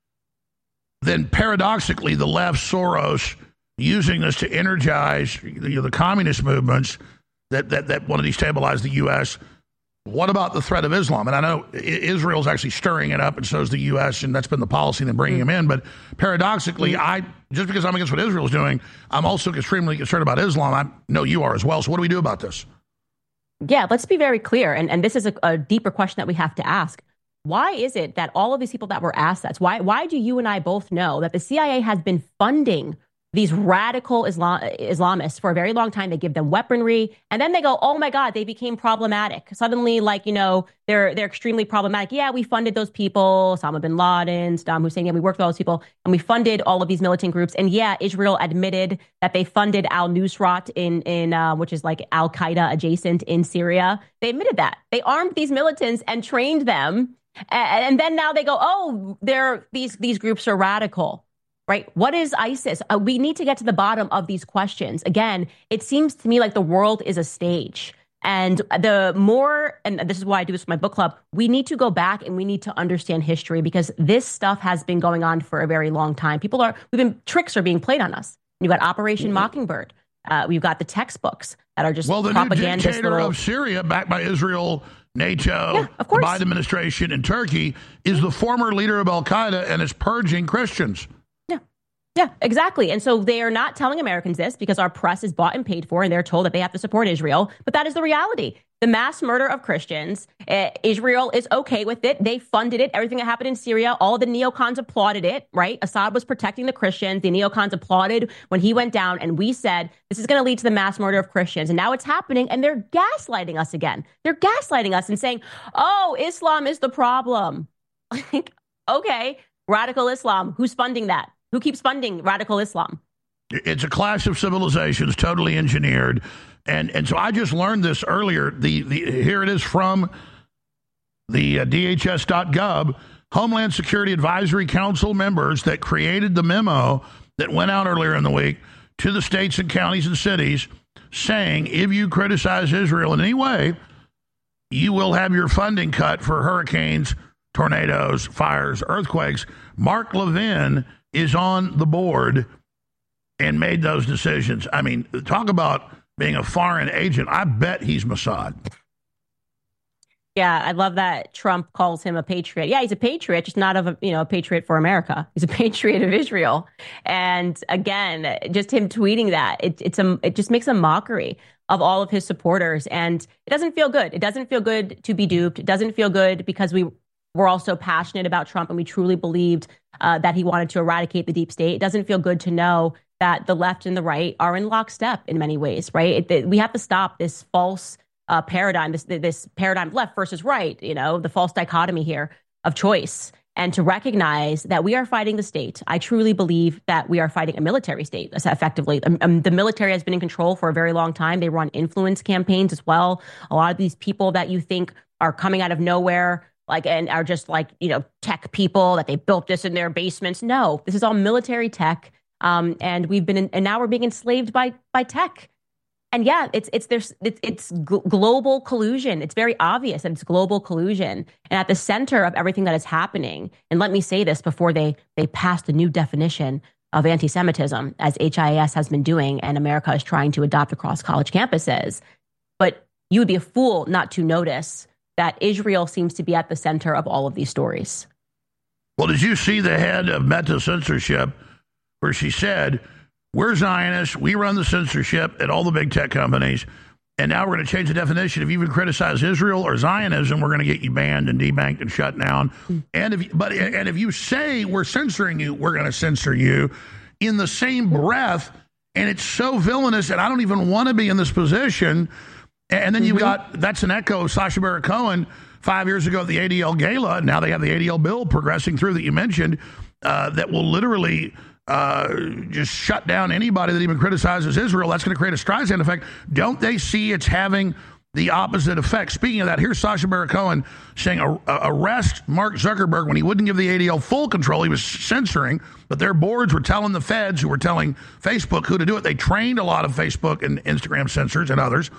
Then paradoxically, the left, Soros, using this to energize the communist movements that want to destabilize the U.S. What about the threat of Islam? And I know Israel's actually stirring it up, and so is the U.S., and that's been the policy in bringing them in. But paradoxically, just because I'm against what Israel's doing, I'm also extremely concerned about Islam. I know you are as well. So what do we do about this? Yeah, let's be very clear. And this is a deeper question that we have to ask. Why is it that all of these people that were assets, why do you and I both know that the CIA has been funding these radical Islamists for a very long time? They give them weaponry, and then they go, oh my God, they became problematic. Suddenly, they're extremely problematic. Yeah, we funded those people, Osama bin Laden, Saddam Hussein, yeah, we worked with all those people, and we funded all of these militant groups. And yeah, Israel admitted that they funded al-Nusrat in which is like Al-Qaeda adjacent in Syria. They admitted that. They armed these militants and trained them. And then now they go, oh, these groups are radical. Right? What is ISIS? We need to get to the bottom of these questions. Again, it seems to me like the world is a stage. And the more, and this is why I do this with my book club, we need to go back and we need to understand history, because this stuff has been going on for a very long time. Tricks are being played on us. You've got Operation Mockingbird. We've got the textbooks that are just propagandist. Well, the new dictator of Syria, backed by Israel, NATO, the Biden administration, and Turkey, is the former leader of al-Qaeda and is purging Christians. Yeah, exactly. And so they are not telling Americans this because our press is bought and paid for, and they're told that they have to support Israel. But that is the reality. The mass murder of Christians, Israel is okay with it. They funded it. Everything that happened in Syria, all the neocons applauded it, right? Assad was protecting the Christians. The neocons applauded when he went down. And we said, this is going to lead to the mass murder of Christians. And now it's happening. And they're gaslighting us again. They're gaslighting us and saying, oh, Islam is the problem. Like, okay, radical Islam. Who's funding that? Who keeps funding radical Islam? It's a clash of civilizations, totally engineered. And so I just learned this earlier. Here it is from the DHS.gov, Homeland Security Advisory Council members that created the memo that went out earlier in the week to the states and counties and cities saying, if you criticize Israel in any way, you will have your funding cut for hurricanes, tornadoes, fires, earthquakes. Mark Levin is on the board and made those decisions. I mean, talk about being a foreign agent. I bet he's Mossad. Yeah, I love that Trump calls him a patriot. Yeah, he's a patriot, just not of a patriot for America. He's a patriot of Israel. And again, just him tweeting that, it just makes a mockery of all of his supporters. And it doesn't feel good. It doesn't feel good to be duped. It doesn't feel good because we're all so passionate about Trump and we truly believed that he wanted to eradicate the deep state. It doesn't feel good to know that the left and the right are in lockstep in many ways, right? We have to stop this false paradigm, this paradigm left versus right, the false dichotomy here of choice, and to recognize that we are fighting the state. I truly believe that we are fighting a military state effectively. The military has been in control for a very long time. They run influence campaigns as well. A lot of these people that you think are coming out of nowhere, and are just tech people, that they built this in their basements. No, this is all military tech. And and now we're being enslaved by tech. And yeah, it's global collusion. It's very obvious that it's global collusion. And at the center of everything that is happening, and let me say this before they passed a new definition of anti-Semitism, as HIAS has been doing, and America is trying to adopt across college campuses. But you would be a fool not to notice that Israel seems to be at the center of all of these stories. Well, did you see the head of Meta censorship, where she said, we're Zionists, we run the censorship at all the big tech companies, and now we're going to change the definition. If you even criticize Israel or Zionism, we're going to get you banned and debanked and shut down. And if you say we're censoring you, we're going to censor you in the same breath. And it's so villainous, and I don't even want to be in this position. And then you've got, that's an echo of Sacha Baron Cohen 5 years ago at the ADL Gala. Now they have the ADL bill progressing through that you mentioned that will literally just shut down anybody that even criticizes Israel. That's going to create a Streisand effect. Don't they see it's having the opposite effect? Speaking of that, here's Sacha Baron Cohen saying arrest Mark Zuckerberg when he wouldn't give the ADL full control. He was censoring, but their boards were telling the feds, who were telling Facebook who to do it. They trained a lot of Facebook and Instagram censors and others.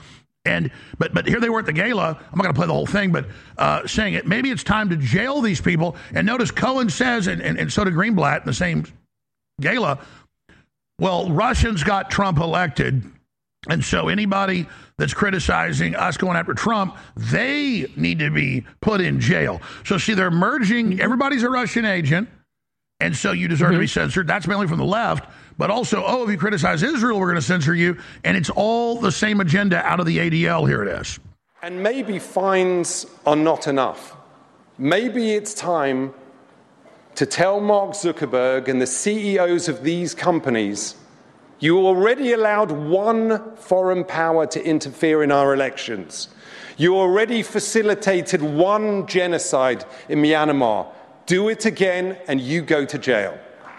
But here they were at the gala. I'm not going to play the whole thing, but saying it. Maybe it's time to jail these people. And notice Cohen says, and so did Greenblatt in the same gala, well, Russians got Trump elected. And so anybody that's criticizing us going after Trump, they need to be put in jail. So see, they're merging. Everybody's a Russian agent. And so you deserve to be censored. That's mainly from the left. But also, if you criticize Israel, we're going to censor you. And it's all the same agenda out of the ADL. Here it is. And maybe fines are not enough. Maybe it's time to tell Mark Zuckerberg and the CEOs of these companies, you already allowed one foreign power to interfere in our elections. You already facilitated one genocide in Myanmar. Do it again and you go to jail.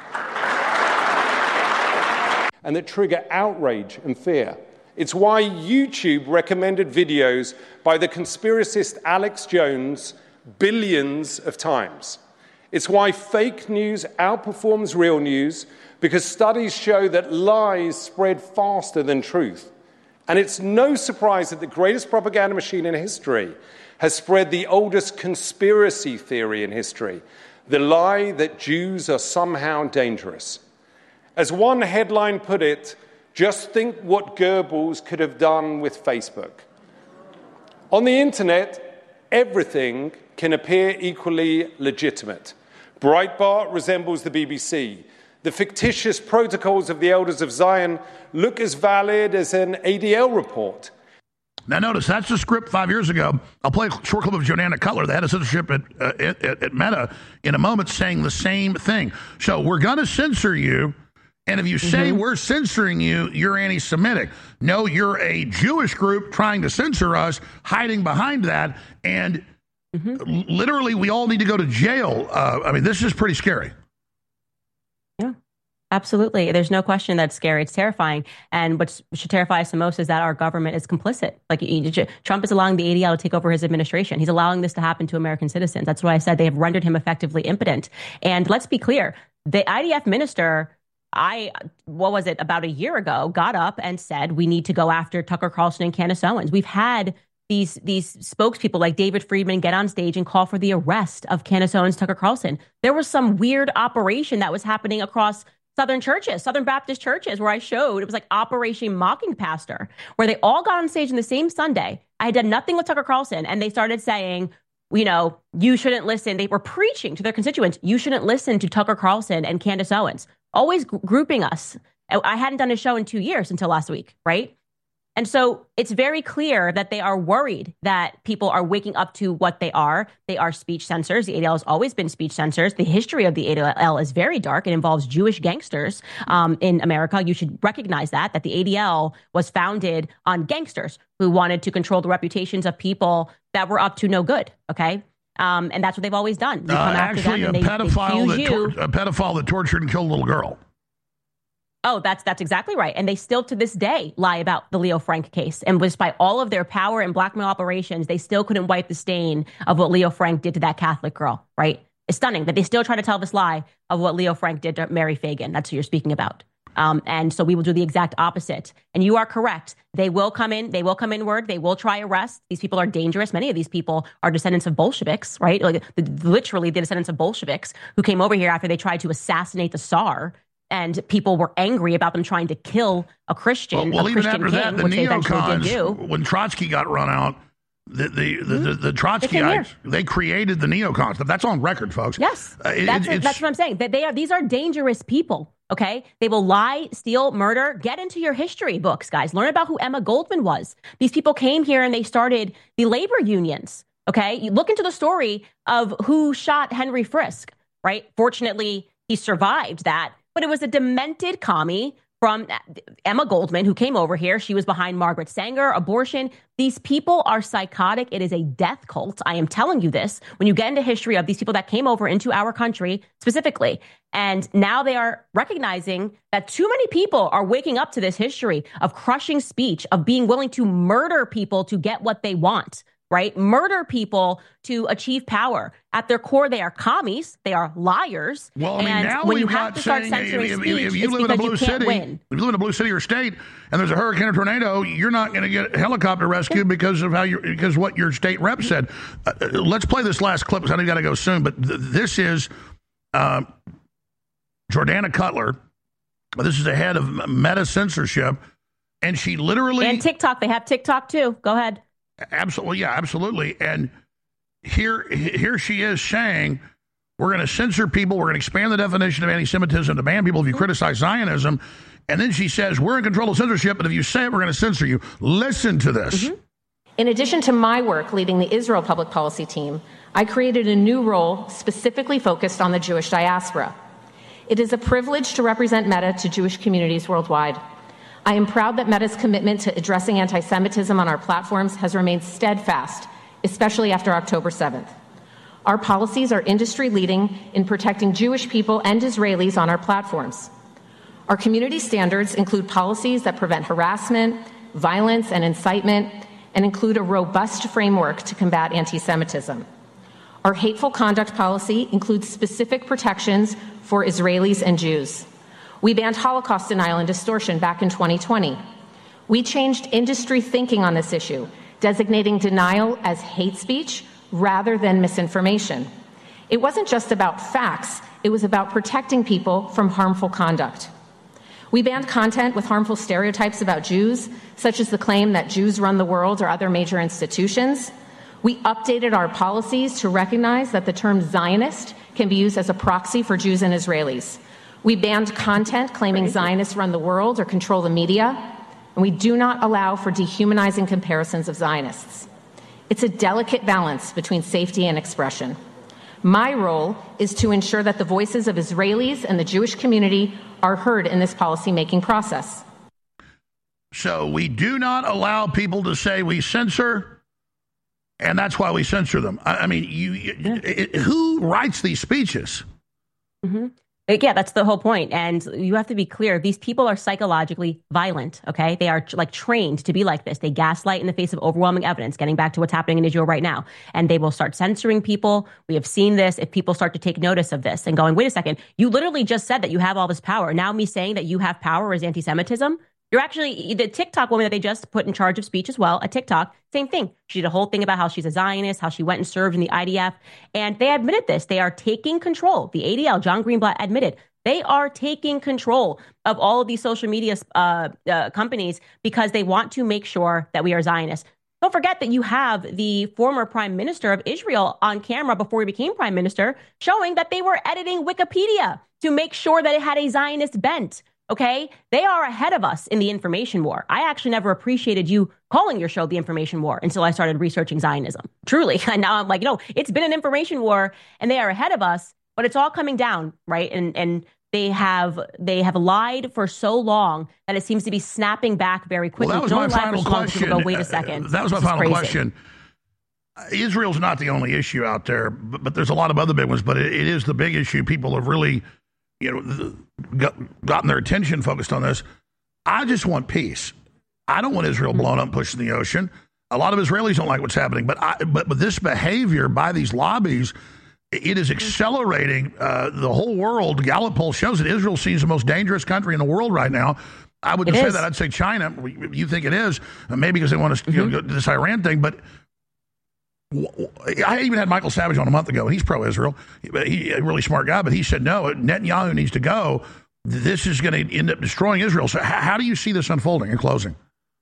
And that trigger outrage and fear. It's why YouTube recommended videos by the conspiracist Alex Jones billions of times. It's why fake news outperforms real news, because studies show that lies spread faster than truth. And it's no surprise that the greatest propaganda machine in history has spread the oldest conspiracy theory in history, the lie that Jews are somehow dangerous. As one headline put it, just think what Goebbels could have done with Facebook. On the internet, everything can appear equally legitimate. Breitbart resembles the BBC. The fictitious protocols of the Elders of Zion look as valid as an ADL report. Now, notice, that's the script 5 years ago. I'll play a short clip of Jordana Cutler, the head of censorship at Meta, in a moment, saying the same thing. So we're going to censor you, and if you say we're censoring you, you're anti-Semitic. No, you're a Jewish group trying to censor us, hiding behind that, and literally we all need to go to jail. I mean, this is pretty scary. Absolutely. There's no question that's scary. It's terrifying. And what should terrify us the most is that our government is complicit. Like Trump is allowing the ADL to take over his administration. He's allowing this to happen to American citizens. That's why I said they have rendered him effectively impotent. And let's be clear, the IDF minister, about a year ago, got up and said, we need to go after Tucker Carlson and Candace Owens. We've had these spokespeople like David Friedman get on stage and call for the arrest of Candace Owens, Tucker Carlson. There was some weird operation that was happening across Southern Baptist churches, where I showed, it was like Operation Mocking Pastor, where they all got on stage on the same Sunday. I had done nothing with Tucker Carlson, and they started saying, you shouldn't listen. They were preaching to their constituents, you shouldn't listen to Tucker Carlson and Candace Owens, always grouping us. I hadn't done a show in 2 years until last week, right? And so it's very clear that they are worried that people are waking up to what they are. They are speech censors. The ADL has always been speech censors. The history of the ADL is very dark. It involves Jewish gangsters in America. You should recognize that the ADL was founded on gangsters who wanted to control the reputations of people that were up to no good, okay? And that's what they've always done. They come after them and a pedophile that tortured and killed a little girl. Oh, that's exactly right. And they still to this day lie about the Leo Frank case. And despite all of their power and blackmail operations, they still couldn't wipe the stain of what Leo Frank did to that Catholic girl, right? It's stunning that they still try to tell this lie of what Leo Frank did to Mary Fagan. That's who you're speaking about. And so we will do the exact opposite. And you are correct. They will come in. They will come inward. They will try arrest. These people are dangerous. Many of these people are descendants of Bolsheviks, right? Like literally the descendants of Bolsheviks who came over here after they tried to assassinate the Tsar. And people were angry about them trying to kill a Christian, well, a even Christian after king, that, the which they eventually did do. neocons, when Trotsky got run out, the Trotskyites, they created the neocons. That's on record, folks. Yes, that's what I'm saying. That these are dangerous people. Okay, they will lie, steal, murder. Get into your history books, guys. Learn about who Emma Goldman was. These people came here and they started the labor unions. Okay, you look into the story of who shot Henry Frisk. Right. Fortunately, he survived that. But it was a demented commie from Emma Goldman who came over here. She was behind Margaret Sanger, abortion. These people are psychotic. It is a death cult. I am telling you this. When you get into history of these people that came over into our country specifically, and now they are recognizing that too many people are waking up to this history of crushing speech, of being willing to murder people to get what they want. Right? Murder people to achieve power. At their core, they are commies. They are liars. Well, I mean, and now when you we've have got to start saying censoring speech, if you live in a blue city, if you live in a blue city or state, and there's a hurricane or tornado, you're not going to get helicopter rescue because of because what your state rep said. Let's play this last clip because I know you got to go soon. But this is Jordana Cutler. This is the head of Meta censorship, and she literally and TikTok. They have TikTok too. Go ahead. Absolutely, yeah, absolutely. And here she is saying, we're going to censor people, we're going to expand the definition of anti-Semitism to ban people if you criticize Zionism. And then she says, we're in control of censorship, but if you say it, we're going to censor you. Listen to this. In addition to my work leading the Israel public policy team, I created a new role specifically focused on the Jewish diaspora. It is a privilege to represent Meta to Jewish communities worldwide. I am proud that Meta's commitment to addressing anti-Semitism on our platforms has remained steadfast, especially after October 7th. Our policies are industry-leading in protecting Jewish people and Israelis on our platforms. Our community standards include policies that prevent harassment, violence, and incitement, and include a robust framework to combat anti-Semitism. Our hateful conduct policy includes specific protections for Israelis and Jews. We banned Holocaust denial and distortion back in 2020. We changed industry thinking on this issue, designating denial as hate speech rather than misinformation. It wasn't just about facts, it was about protecting people from harmful conduct. We banned content with harmful stereotypes about Jews, such as the claim that Jews run the world or other major institutions. We updated our policies to recognize that the term Zionist can be used as a proxy for Jews and Israelis. We banned content claiming Zionists run the world or control the media, and we do not allow for dehumanizing comparisons of Zionists. It's a delicate balance between safety and expression. My role is to ensure that the voices of Israelis and the Jewish community are heard in this policymaking process. So we do not allow people to say we censor, and that's why we censor them. I mean, who writes these speeches? Mm-hmm. Yeah, that's the whole point. And you have to be clear. These people are psychologically violent, okay? They are like trained to be like this. They gaslight in the face of overwhelming evidence, getting back to what's happening in Israel right now. And they will start censoring people. We have seen this. If people start to take notice of this and going, wait a second, you literally just said that you have all this power. Now me saying that you have power is anti-Semitism? You're actually, the TikTok woman that they just put in charge of speech as well, at TikTok, same thing. She did a whole thing about how she's a Zionist, how she went and served in the IDF. And they admitted this. They are taking control. The ADL, John Greenblatt, admitted they are taking control of all of these social media companies because they want to make sure that we are Zionists. Don't forget that you have the former prime minister of Israel on camera before he became prime minister showing that they were editing Wikipedia to make sure that it had a Zionist bent. Okay, they are ahead of us in the information war. I actually never appreciated you calling your show The Information War until I started researching Zionism. Truly. And now I'm like, it's been an information war and they are ahead of us, but it's all coming down, right? And they have lied for so long that it seems to be snapping back very quickly. Well, that was my final question. Go, wait a second. That was my final question. Israel's not the only issue out there, but there's a lot of other big ones, but it is the big issue. People have really gotten their attention focused on this. I just want peace. I don't want Israel blown up, pushed in the ocean. A lot of Israelis don't like what's happening, but this behavior by these lobbies, it is accelerating the whole world. Gallup poll shows that Israel seems the most dangerous country in the world right now. I wouldn't say that. I'd say China. You think it is, maybe because they want to go to this Iran thing, but I even had Michael Savage on a month ago, and he's pro-Israel. He's a really smart guy, but he said, no, Netanyahu needs to go. This is going to end up destroying Israel. So how do you see this unfolding in closing?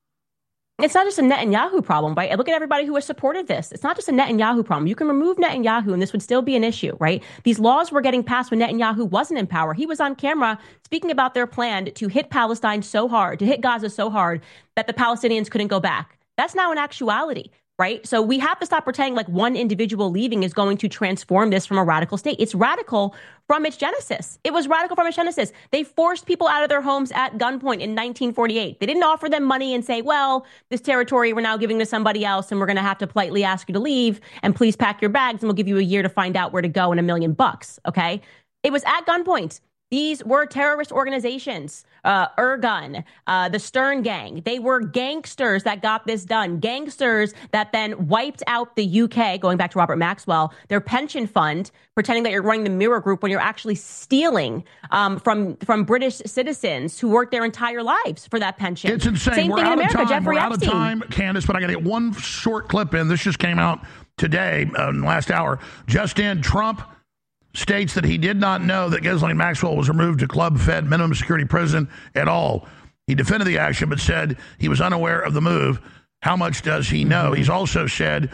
It's not just a Netanyahu problem, right? Look at everybody who has supported this. It's not just a Netanyahu problem. You can remove Netanyahu, and this would still be an issue, right? These laws were getting passed when Netanyahu wasn't in power. He was on camera speaking about their plan to hit Palestine so hard, to hit Gaza so hard that the Palestinians couldn't go back. That's now an actuality. Right? So we have to stop pretending like one individual leaving is going to transform this from a radical state. It's radical from its genesis. It was radical from its genesis. They forced people out of their homes at gunpoint in 1948. They didn't offer them money and say, well, this territory we're now giving to somebody else and we're going to have to politely ask you to leave and please pack your bags and we'll give you a year to find out where to go and $1 million. Okay? It was at gunpoint. These were terrorist organizations, Irgun, the Stern Gang. They were gangsters that got this done. Gangsters that then wiped out the UK, going back to Robert Maxwell, their pension fund, pretending that you're running the Mirror Group when you're actually stealing from British citizens who worked their entire lives for that pension. It's insane. Same thing in America, Jeffrey We're out Epstein. of time, Candace, but I got to get one short clip in. This just came out today, last hour. Just in, Trump states that he did not know that Ghislaine Maxwell was removed to club-fed minimum security prison at all. He defended the action, but said he was unaware of the move. How much does he know? He's also said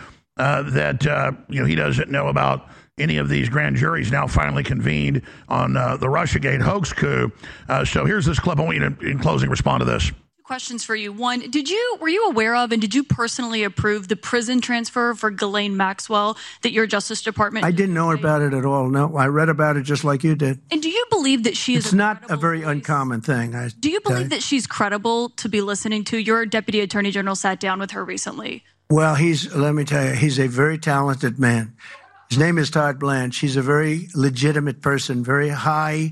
that he doesn't know about any of these grand juries now finally convened on the Russiagate hoax coup. So here's this clip. I want you to, in closing, respond to this. Questions for you. One, were you aware of and did you personally approve the prison transfer for Ghislaine Maxwell that your Justice Department? I didn't know about it at all. No, I read about it just like you did. And do you believe that she is? It's not a very uncommon thing. Do you believe that she's credible to be listening to? Your Deputy Attorney General sat down with her recently. Well, let me tell you, he's a very talented man. His name is Todd Blanche. He's a very legitimate person, very high.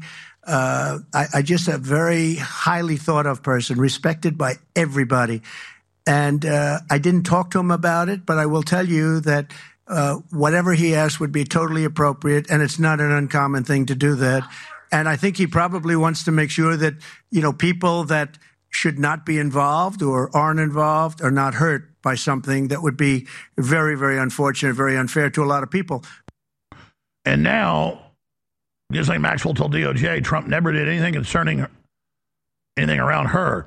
I just a very highly thought of person, respected by everybody. And I didn't talk to him about it, but I will tell you that whatever he asked would be totally appropriate, and it's not an uncommon thing to do that. And I think he probably wants to make sure that, people that should not be involved or aren't involved or not hurt by something that would be very, very unfortunate, very unfair to a lot of people. And now, Ghislaine Maxwell told DOJ Trump never did anything concerning anything around her.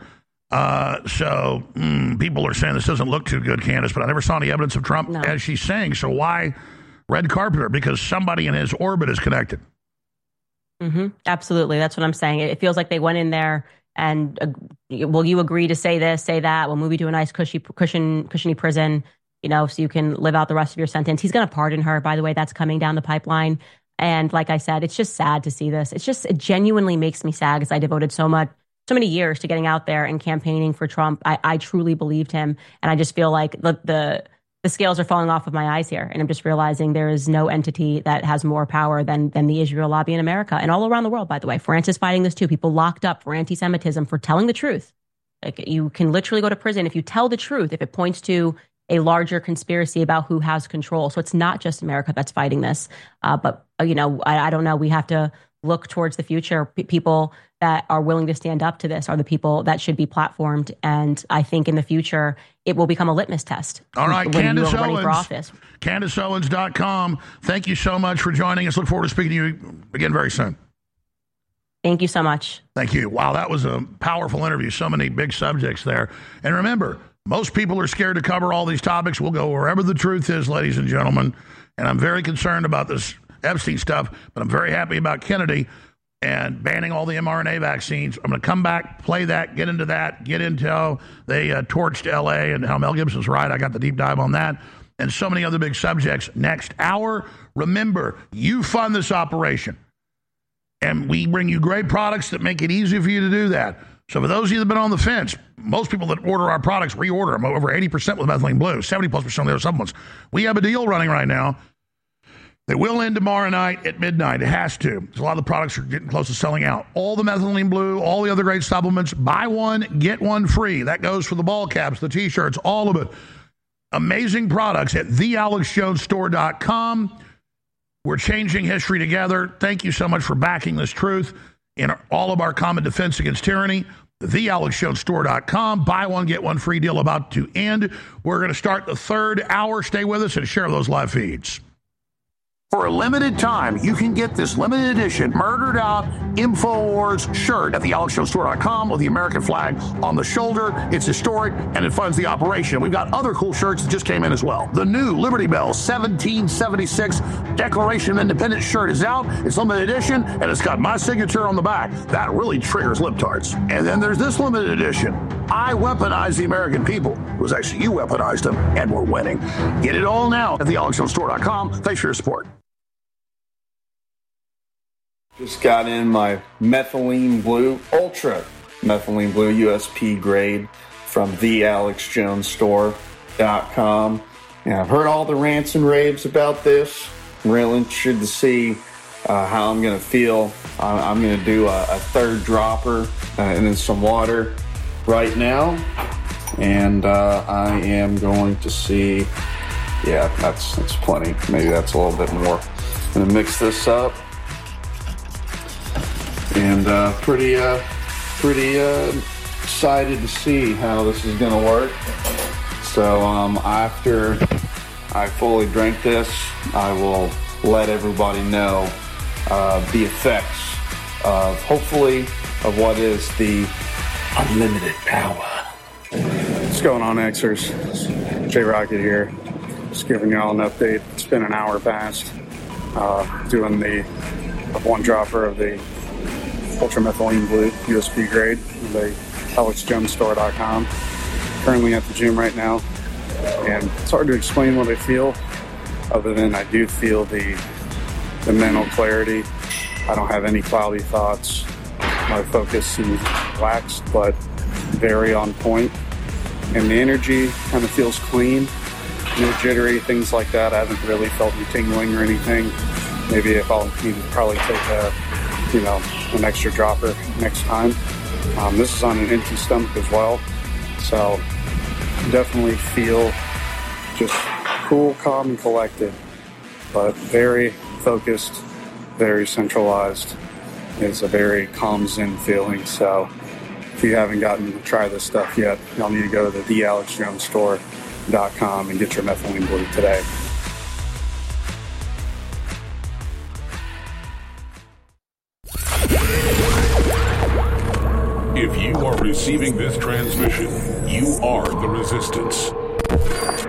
So people are saying this doesn't look too good, Candace, but I never saw any evidence of Trump as she's saying. So why red carpet her? Because somebody in his orbit is connected. Absolutely. That's what I'm saying. It feels like they went in there and will you agree to say this, say that? We'll move you to a nice cushiony prison, so you can live out the rest of your sentence. He's going to pardon her, by the way. That's coming down the pipeline. And like I said, it's just sad to see this. It genuinely makes me sad because I devoted so many years to getting out there and campaigning for Trump. I truly believed him. And I just feel like the scales are falling off of my eyes here. And I'm just realizing there is no entity that has more power than the Israel lobby in America and all around the world, by the way. France is fighting this too. People locked up for anti-Semitism for telling the truth. Like, you can literally go to prison if you tell the truth, if it points to a larger conspiracy about who has control. So it's not just America that's fighting this. But I don't know. We have to look towards the future. People that are willing to stand up to this are the people that should be platformed. And I think in the future, it will become a litmus test. All right, Candace Owens, running for office. CandaceOwens.com. Thank you so much for joining us. Look forward to speaking to you again very soon. Thank you so much. Thank you. Wow, that was a powerful interview. So many big subjects there. And remember, most people are scared to cover all these topics. We'll go wherever the truth is, ladies and gentlemen. And I'm very concerned about this Epstein stuff, but I'm very happy about Kennedy and banning all the mRNA vaccines. I'm going to come back, play that, get into how they torched L.A. and how Mel Gibson's right. I got the deep dive on that and so many other big subjects next hour. Remember, you fund this operation, and we bring you great products that make it easy for you to do that. So for those of you that have been on the fence, most people that order our products reorder them, over 80% with methylene blue, 70+% of the other supplements. We have a deal running right now. They will end tomorrow night at midnight. It has to. Because a lot of the products are getting close to selling out. All the methylene blue, all the other great supplements, buy one, get one free. That goes for the ball caps, the T-shirts, all of it. Amazing products at thealexjonesstore.com. We're changing history together. Thank you so much for backing this truth in all of our common defense against tyranny. thealexjonesstore.com. Buy one, get one free deal about to end. We're going to start the third hour. Stay with us and share those live feeds. For a limited time, you can get this limited edition Murdered Out InfoWars shirt at thealexjonesstore.com with the American flag on the shoulder. It's historic, and it funds the operation. We've got other cool shirts that just came in as well. The new Liberty Bell 1776 Declaration of Independence shirt is out. It's limited edition, and it's got my signature on the back. That really triggers libtards. And then there's this limited edition. I weaponized the American people. It was actually you weaponized them, and we're winning. Get it all now at thealexjonesstore.com. Thanks for your support. Just got in my methylene blue, ultra methylene blue USP grade from thealexjonesstore.com. And I've heard all the rants and raves about this. I'm real interested to see how I'm going to feel. I'm going to do a third dropper and then some water right now. And I am going to see, yeah, that's plenty. Maybe that's a little bit more. I'm going to mix this up. And pretty excited to see how this is going to work. So after I fully drink this, I will let everybody know the effects of, hopefully, of what is the unlimited power. What's going on, Xers? J Rocket here. Just giving you all an update. It's been an hour past doing the one dropper of the ultramethylene blue USP grade, the AlexJonesStore.com. Currently at the gym right now, and it's hard to explain what I feel, other than I do feel the mental clarity. I don't have any cloudy thoughts. My focus seems relaxed, but very on point. And the energy kind of feels clean, no jittery, things like that. I haven't really felt any tingling or anything. Maybe if I'll need to probably take an extra dropper next time. This is on an empty stomach as well, so definitely feel just cool, calm, and collected, but very focused, very centralized. It's a very calm, zen feeling, so if you haven't gotten to try this stuff yet, y'all need to go to the thealexjonesstore.com and get your methylene blue today. If you are receiving this transmission, you are the resistance.